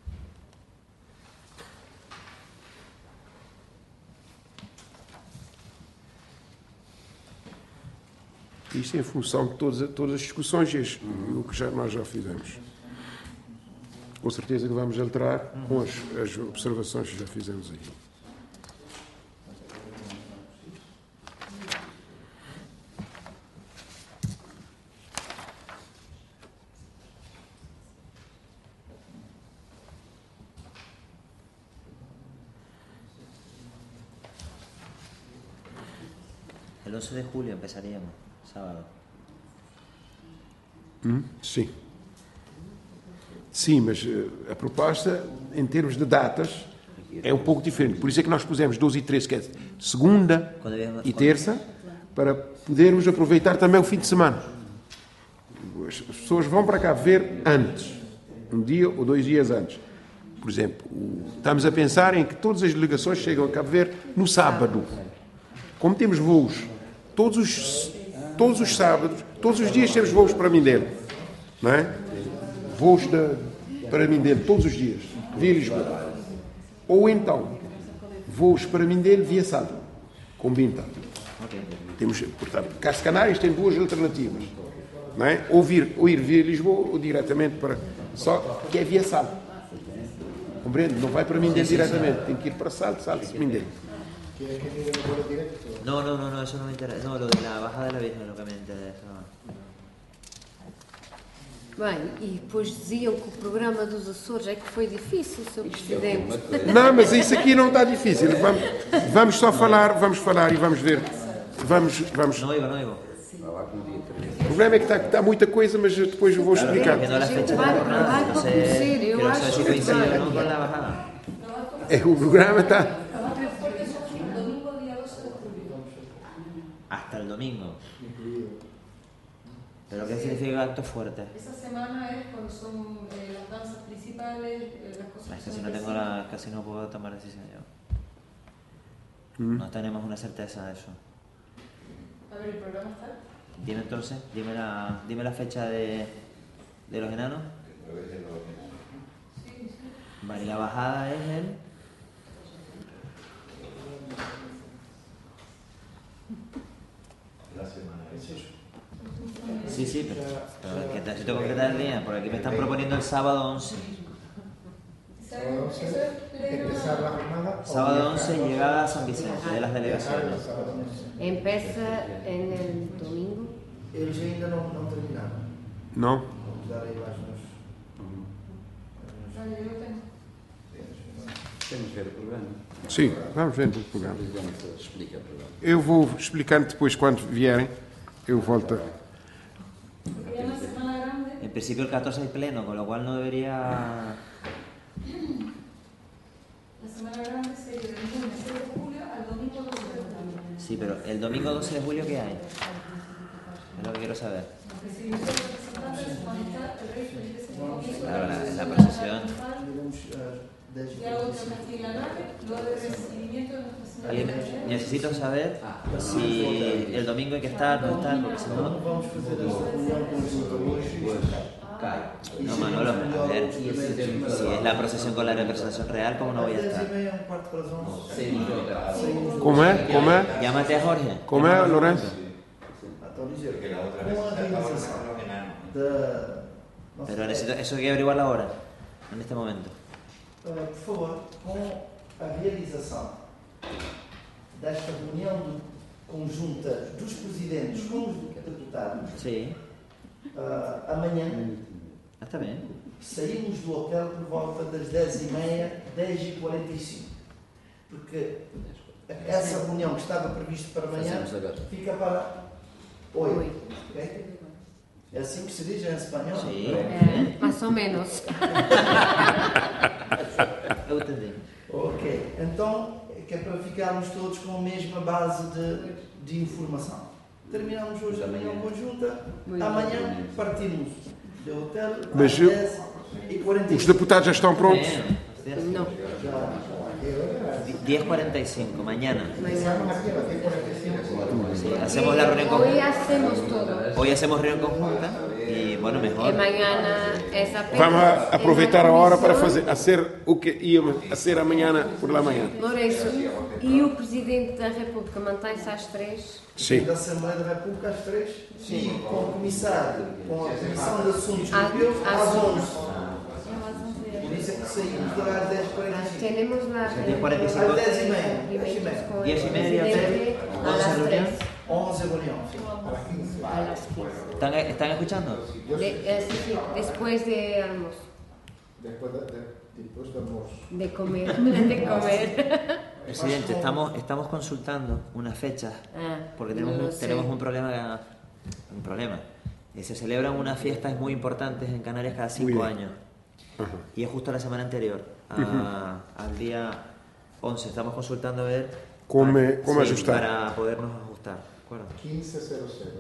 Isto em função de todas, todas as discussões e as- o que já, nós já fizemos. Com certeza que vamos alterar com as, as observações que já fizemos aí. El once de julio empezaríamos, sábado. Sim. Sim, mas eh, a proposta, em termos de datas, é um pouco diferente. Por isso é que nós pusemos doze e treze, que é segunda Quando viemos- e terça, para podermos aproveitar também o fim de semana. As pessoas vão para cá ver antes, um dia ou dois dias antes. Por exemplo, o- estamos a pensar em que todas as delegações chegam a Cabo Verde no sábado. Como temos voos todos os, todos os sábados, todos os dias temos voos para Mindelo, não é? Voos da, para Mindelo todos os dias, via Lisboa. Ou então, voos para Mindelo via Sado, com Binta. Temos, portanto, Cais Canárias tem duas alternativas, não é? Ou, vir, ou ir via Lisboa ou diretamente para... Só que é via Sado. Compreende? Não vai para Mindelo diretamente, tem que ir para Sado, Sado, Mindelo. No, no, no, no, eso no me interesa. No, lo de la bajada de la Virgen es lo que me interesa. Bem, e depois diziam que o programa dos Açores é que foi difícil, senhor Presidente. Não, mas isso aqui não está difícil. Vamos, vamos só falar, vamos falar e vamos ver. Vamos, vamos. No oigo, no oigo. O problema é que está, está muita coisa, mas depois eu vou explicar. Viendo la fecha de Vai- la jornada, vai entonces acontecer, eu quiero acho saber si que coincide vai. o no con la bajada. É, o programa está. Hasta el domingo. ¿Pero qué significa acto fuerte? Esa semana es cuando son eh, las danzas principales, eh, las cosas Es que son si no tengo la, casi no puedo tomar decisión yo. No tenemos una certeza de eso. A ver, el programa está. Dime entonces, dime la, dime la fecha de, de los enanos. Vale, y la bajada es el... Sí, sí, pero, pero que necesito concretar el día, porque aquí me están proponiendo el sábado once. Empezar la jornada. Sábado once, llegada a San Vicente, de las delegaciones. Empieza en el domingo. Eles ainda não, não terminaram. Não? Vamos dar aí mais uns. Vale, yo tengo. Temos de ver o programa. Sim, vamos ver o programa. O Presidente explica o programa. Eu vou explicando depois, quando vierem, eu volto. a- Porque ya la semana grande, En principio el catorce hay pleno, con lo cual no debería... la semana grande sería del lunes seis de julio al domingo doce de julio. Sí, pero el domingo doce de julio, ¿qué hay? Es lo que quiero saber. Porque si los representantes van a estar el rey Felipe segundo, Claro, la, la procesión. Digamos, ah, dez y hago otro castillo en la nave, luego de recibimiento de nuestra Y señora de la necesito saber si el domingo hay que estar, no estar, porque si no... Vamos fazer esta reunião conjunta hoje. No, Manolo, a ver, si es la procesión con la representación real, ¿cómo no voy a dez e estar? meia, um quarto para as onze. Como é? Como é? Llámate a Jorge. Como é, Llámate a Lourenço? Estou a dizer, com a realização da. nossa- Pero necesito, eso hay que averiguarlo ahora, en este momento. Ah, por favor, com a realização desta reunião de- conjunta dos presidentes com os deputados, Sí. ah, amanhã, Está bem. Saímos do hotel por volta das dez e meia, dez e quarenta e cinco. Porque essa reunião que estava prevista para amanhã fica para hoje. Okay? É assim que se diz em espanhol? Sim. É, mais ou menos. Eu também. Ok. Então, que é para ficarmos todos com a mesma base de, de informação. Terminamos hoje a reunião conjunta. Amanhã partimos do hotel Mas às eu- dez e quarenta e Os cinco. deputados já estão prontos? Não. diez cuarenta y cinco, mañana. Mañana. Sí, hacemos la reunión Hoy conjunta. hacemos todo. Hoy hacemos reunión conjunta y bueno, E mejor. mañana es apenas Vamos a aproveitar a hora para comisión. fazer, a ser o que íamos a ser amanhã por la manhã. Lourenço, e o Presidente da República mantém-se às três? Sim. Da Assembleia da República às três e com o comissário, com a Comissão de Assuntos Às- Europeus às às onze. onze. Por isso é que saímos de lá às dez e quarenta e cinco. Tenemos la diez cuarenta y cinco. Às dez e meia. dez e cumplimientos meia. con el Diez y media, Presidente a once las reunión. tres. onze reunião. A las quince. ¿Están, están escuchando? De, eh, sí, sí, después de almuerzo. Después de, de, después de almuerzo. De comer. De comer. Presidente, estamos, estamos consultando unas fechas Ah, porque no tenemos, lo un, sé. tenemos un problema. Un problema. Eh, Se celebran unas fiestas muy importantes en Canarias cada cinco bien. años. Y es justo la semana anterior, a- al día once. Estamos consultando a ver Cómo- para, cómo ajustar. para podernos ajustar. ¿De acuerdo? quince cero cero.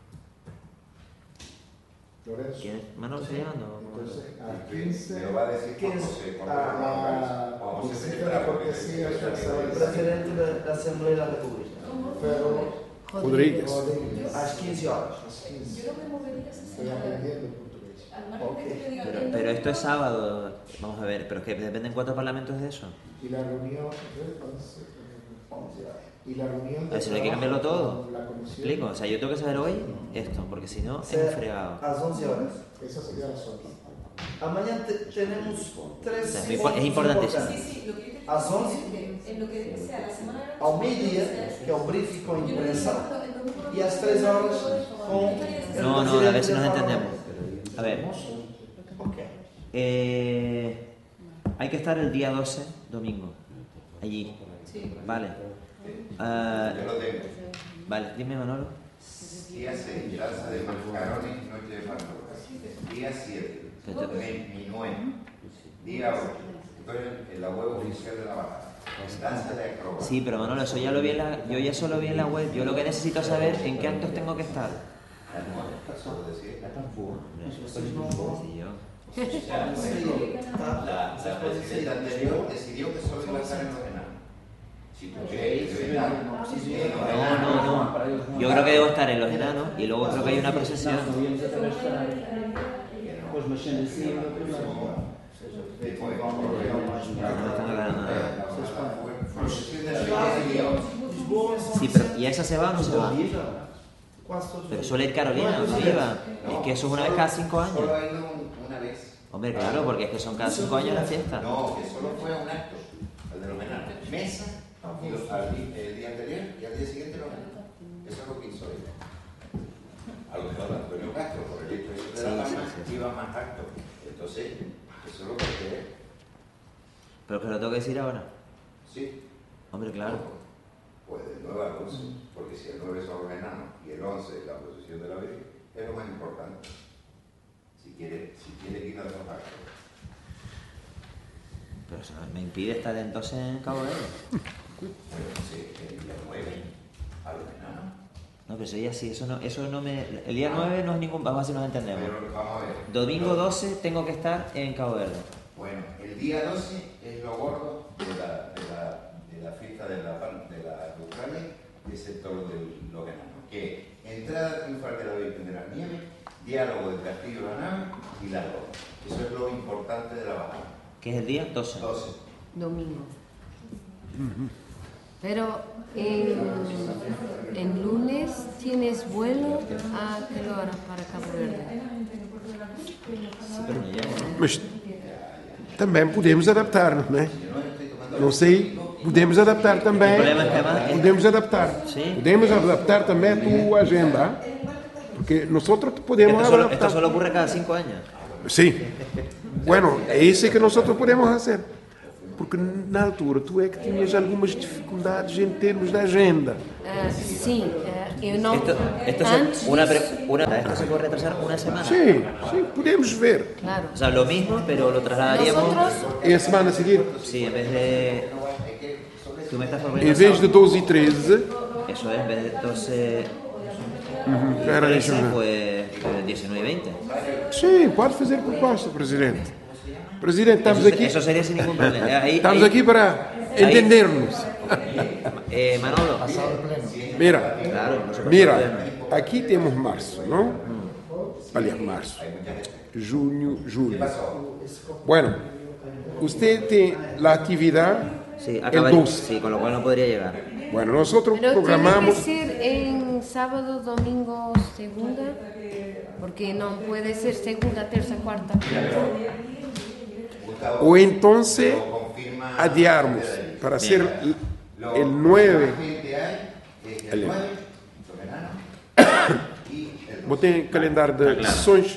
Lorenzo. ¿Quién es? ¿Manolo está llegando? Entonces, a quince. Me lo va a decir Juan José cuando a- Juan a José se visita prepara de porque cortesía se- ya sabes. Presidente da, da Assembleia da República. Pero Rodrigues. Rodríguez. Às quinze horas. Às quince. Yo no me movería esa Estoy semana. aprendiendo portugués. Al margen de que yo diga Pero, que pero no- esto es sábado. Vamos a ver, pero es que dependen cuatro parlamentos de eso. Y la reunión. ¿eh? once, onze horas. Y la reunión. A ver si no hay que cambiarlo todo. La ¿Me comisión. explico? O sea, yo tengo que saber hoy esto, porque si no, Se- es fregado. Às onze horas. Esa sería la zona. Amanhã te- tenemos tres O sea, es pontos impo- es importantísimo. Sí, importantes. sí, lo que yo te Às onze, en lo que sea la semana de ao meio-dia, que é o briefing com a imprensa, e às três horas com o No, no, a ver si presidente nos da entendemos. Parlamento. A ver, Ok. eh, hay que estar el día doce, domingo, allí. Vale. Ah, Yo lo tengo. vale, dime Manolo. Día seis, danza de mascarones y noche de fantasmas. Día siete, minué. Día ocho, estoy en la web oficial de la banda. Danza de acróbatas. Sí, pero Manolo, eso ya lo vi en la, yo ya eso lo vi en la web. Yo lo que necesito es saber en qué actos tengo que estar. Eso decía, Eso es muy sencillo. La, la presidenta anterior decidió que solo iba a estar en los enanos. Si tú quieres, de verdad. No, no, no. Yo creo que debo estar en los enanos y luego creo que hay una procesión. No están aclarando nada. Procesión de la Virgen. Lisboa são Sí, pero ¿y a esa se va o no se va? quase todos. Pero suele ir Carolina, ¿o no iba? Es que eso es una vez cada cinco años. Solo ha ido un- una vez. Hombre, claro, porque es que son cada cinco años la fiesta. No, que solo fue un acto, el de los enanos. Mesa, y los- al di- el día anterior y al día siguiente los enanos. Eso es lo que hizo ella. A lo mejor Antonio Castro, por el hecho de Sí, la Palma, sí, sí. iba más actos. Entonces, eso es lo que quiere. Pero que lo tengo que decir ahora. Sí. Hombre, claro. Pues del nueve al once, porque si el nueve son los enanos y el once la procesión de la Virgen, es lo más importante. Si quiere, si quiere ir a los actos. Pero eso me impide estar entonces en Cabo Verde. Pero sí, el día nueve a los enanos. No, pero eso ya sí, eso no, eso no me... El día nueve no es ningún... Vamos a ver si nos entendemos. Pero vamos a ver. Domingo doce tengo que estar en Cabo Verde. Bueno, el día doce es lo gordo de la, de la, de la fiesta de la, de la Ucrania, excepto lo de los enanos, que entrada triunfal de la Virgen de las Nieves, diálogo del castillo de la nave y la roda. Eso es lo importante de la batalla. ¿Qué es el día? doce. doce. Domingo. Pero en, en lunes tienes vuelo a qué hora para Cabo Verde. Sí, pero no llego, ¿no? Mas também podemos adaptar, não é? Não sei, podemos adaptar também. O problema é que además- Podemos adaptar. Sí. Podemos adaptar também a tua agenda. Porque nós podemos Esto solo, esto adaptar. solo ocurre cada cinco años. Sim. Bueno, é isso que nós podemos fazer. Porque na altura tu é que tinhas algumas dificuldades em termos de agenda. Ah, sim, ah, eu não. Esto, esto, antes se, una, disso, pre- una, esto se puede retrasar una semana. Sim, sim, podemos ver. claro. O sea, lo mismo, pero lo trasladaríamos. Nosotros, E a semana seguinte, Sí, en vez de. Tú me estás em proponiendo. vez de doze e treze, Eso es, en vez de doce. espera, trece, deixa-me ver. pues eh, diecinueve y veinte. Sim, pode fazer proposta, Presidente. Presidente, estamos Eso, aqui, eso sería sin ningún problema. Ahí, estamos ahí- aqui para entendermos. Eh, Manolo. Mira, Claro, no se puede mira, problema. aqui temos março, não? Aliás, março, junho, julho. Bueno, usted tem a atividade Sí, el acabaría. doce. Sí, con lo cual no podría llegar. Bueno, nosotros pero programamos. tiene que ser en sábado, domingo, segunda, porque no puede ser segunda, terça, quarta, quinta. O entonces adiarmos para hacer el nueve. El Botei en calendário de Está claro. sessões.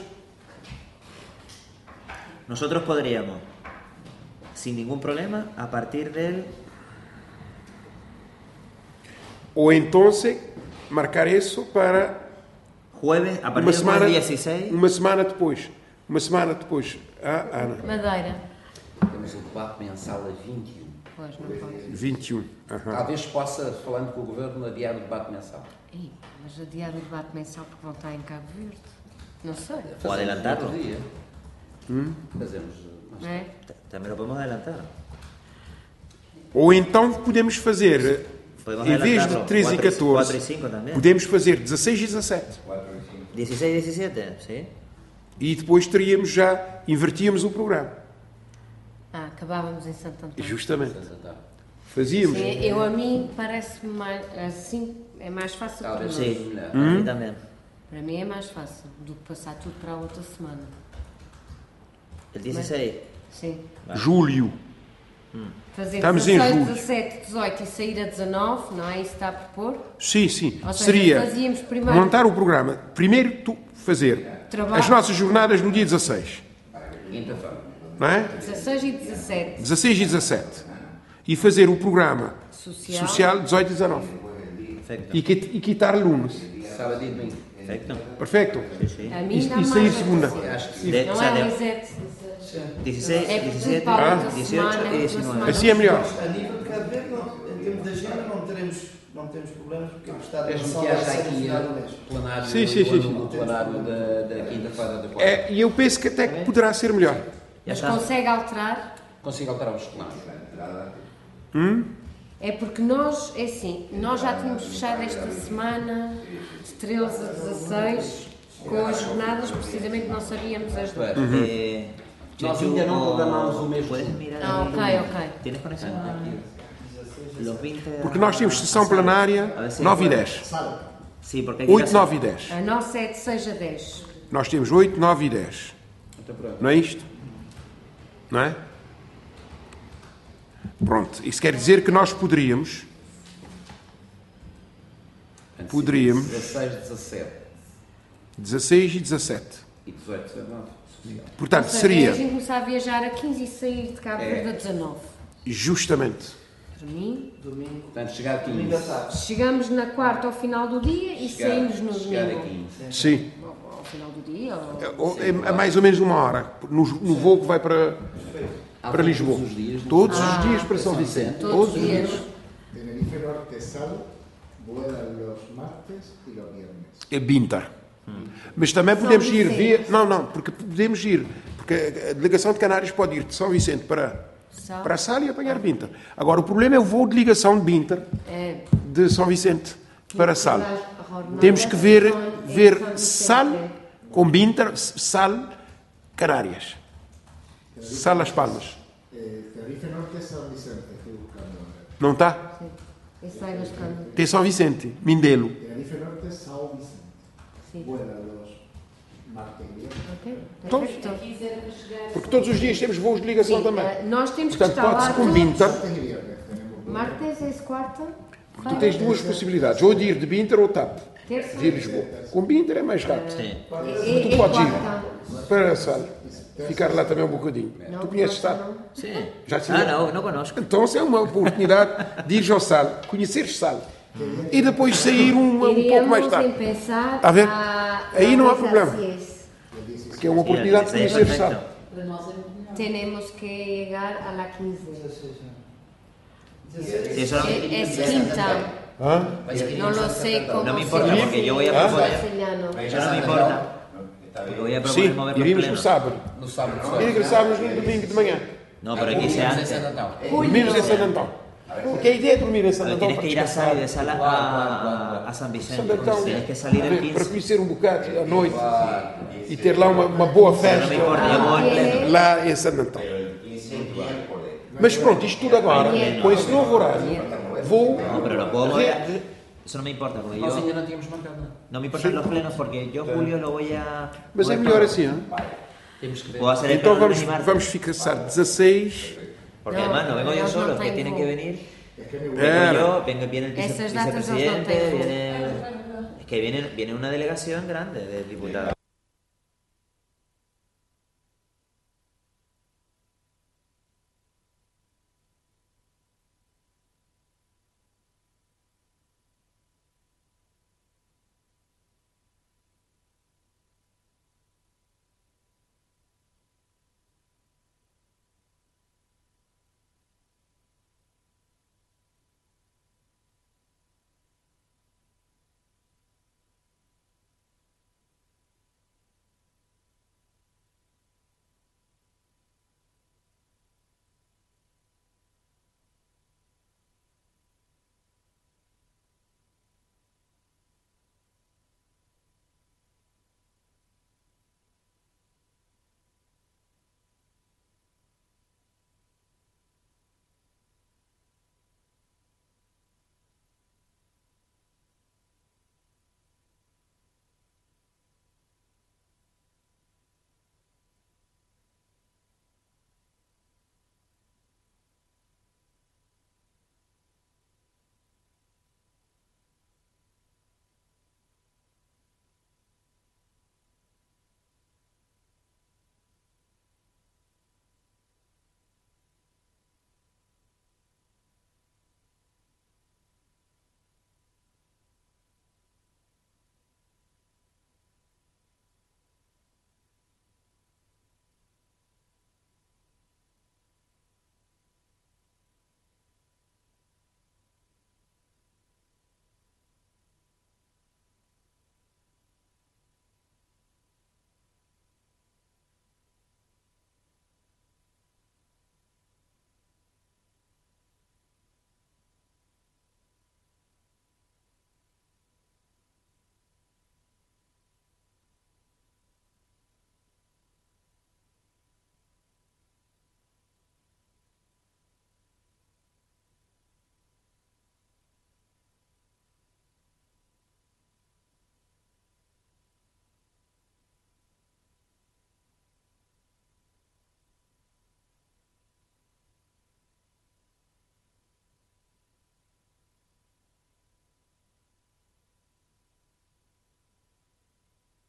Nosotros podríamos, sin ningún problema, a partir del. O entonces marcar isso para Jueves, a uma partir del semana, jueves dieciséis. uma semana depois. Uma semana depois. Ah, Ana, Madeira. Temos o debate mensal a vinte e um. Pois, não pode. vinte e um. Aham. Talvez possa, falando com o Governo, adiar o debate mensal. Ih, mas adiar o debate mensal porque vão estar em Cabo Verde. Não sei. O adelantarlo. Outro dia. Fazemos. mais Não é? T- También lo podemos adelantar. Ou então podemos fazer, Podemos em vez de adelantarlo. treze e cuatro catorze, y cinco también. podemos fazer dezasseis e dezassete. dieciséis y diecisiete, ¿sí? E depois teríamos já, invertíamos o programa. Ah, acabávamos em Santo Antônio. Justamente. tarde. Fazíamos. Sim, eu a mim parece-me mais assim, é mais fácil para Talvez nós. seja Sí, melhor. a mí también. Para mim é mais fácil do que passar tudo para a outra semana. El dieciséis. Sim. Julho. Fazer Estamos em dezasseis, julho. dezassete, dezoito e sair a dezanove, não é isso que está a propor? Sim, sim. Ou seja, Seria fazíamos primeiro- montar o programa. Primeiro tu fazer Trabalho. as nossas jornadas no dia dezasseis. Quinta-feira. Não é? dezasseis e dezessete, dezasseis e dezassete. E fazer o programa social. social dezoito e dezanove. Perfecto. E, quit- e quitar lunes. Sábado e domingo. Perfecto. Perfeito? Sí, sí. A mim E, dá e sair mais segunda. a Acho que sim. De- Não o sea, é de- Lisete. dieciséis, É diecisiete, para a outra dieciocho semana, y outra diecinueve. semana. Assim é melhor. A nível de Cabo Verde, não, em termos de agenda, não teremos, não temos problemas, porque o Estado de Mesmo Nação que vai haja ser no aqui final do o mês. plenário, Sim, sim, sim, sim. o plenário da, da quinta-feira da quarta. É, e eu penso que até que poderá ser melhor. Ya Mas está. consegue alterar? Consigo alterar os plenários. É porque nós, é assim, nós já tínhamos fechado esta semana de treze a dezasseis com as jornadas, precisamente não sabíamos as Isto é, Eh, Nós Chechu, ainda não o- programámos o mês ¿Puedes todo. mirar? Ah, ahí? ok, ok. ¿Tienes conexión? Los veinte. Porque nós temos sessão plenária A ver se- nove e dez. Sí, porque hay que ir oito, a- nove e dez. A nossa é de seis a dez. Nós temos oito, nove e dez. Então, pronto. Não é isto? Não é? Pronto. Isso quer dizer que nós poderíamos, Poderíamos. dezasseis, dezassete dezasseis e dezassete. e dezoito, dezenove. Portanto, Ou seja, a seria gente começar a viajar a quinze e sair de Cabo É. Verde a dezanove. justamente. Para mim, Domingo, Portanto, chegar a domingo à quinze. tarde. chegamos na quarta ao final do dia e Chegar, saímos no chegar a domingo. quinze. Sim. Ao, ao final do dia. Ou Ou... É, é mais ou menos uma hora. No, no voo que vai para, para Lisboa. Todos os dias. Todos Ah, os dias para São Vicente. Todos os dias. Tenerife Norte Sal vuela los martes y los viernes. É Bintar. Mas também podemos São ir Vicente. via. Não, não, porque podemos ir. Porque a delegação de Canárias pode ir de São Vicente para, Sal. para Sal e apanhar Bintar. Agora, o problema é o voo de ligação de Bintar, É, de São Vicente para Sal. Jornada Temos que ver, em São ver Vicente. Sal com Bintar, Sal, Canárias. Sal Las Palmas. Eh, Tenerife Norte San Vicente, estoy buscando ahora. Não está? Esse vai buscando. Tem São Vicente, Mindelo. Tenerife Norte São Vicente. Sim. Vuela los martes y viernes. Ok, Então, perfeito. porque todos os dias temos voos de ligação Sim, também. eh, nós temos que Portanto, estar lá pode-se com todos. Bintar. Martes y viernes tenemos. Martes é quarta? Tu tens duas possibilidades, ou de ir de Bintar ou TAP, Terça? de Lisboa. Com Bintar é mais rápido. Sí. É, Tu é podes ir. quarta. para a sala. Ficar lá também um bocadinho. Não, Tu conheces Sal? Sí. Já te Ah, não, não conozco. Então é uma oportunidade de ir ao Sal, conhecer Sal. E depois sair um, um pouco mais Iríamos tarde. em pensar A ver? a- Aí não há a problema. Asís. Porque é uma oportunidade de Sí, el conhecer perfecto. Sal. Tenemos que llegar a la quince. Sí, eso no, Es, es quinta. Hã? No lo sé cómo no me se importa llama porque yo voy a en proponer. castellano. Eso no me importa. Porque voy a proponer Sim, mover los iríamos no plenos. sábado. No sábado. E regressávamos no domingo de manhã. No, pero hay que ser antes. Dormimos em Santo Antão. Porque a ideia é dormir em Santo Pero Antão tienes para que ir a descansar. salir de sala a, a, a San Vicente. Santo Antão, Tienes que salir el para quince. conhecer um bocado à noite e ter lá uma, uma boa Pero no me importa, yo festa voy en pleno. lá em Santo Antão. Mas pronto, isto tudo agora, com esse novo horário, vou... No, pero lo puedo mover. Eso no me importa, porque Nós yo... ainda não tínhamos marcado nada. No me importan los plenos porque yo julio lo voy a... Mas é voy a- melhor assim, hein? Temos que ver. Puedo hacer el Então pleno vamos, lunes y martes. vamos fixar dezasseis. Porque No, además no vengo yo no, solo, no es que tengo. tienen que venir. Vengo Era. yo, vengo, viene el vice- Esas datas no vicepresidente, tengo. viene... Es que viene, viene una delegación grande de diputados.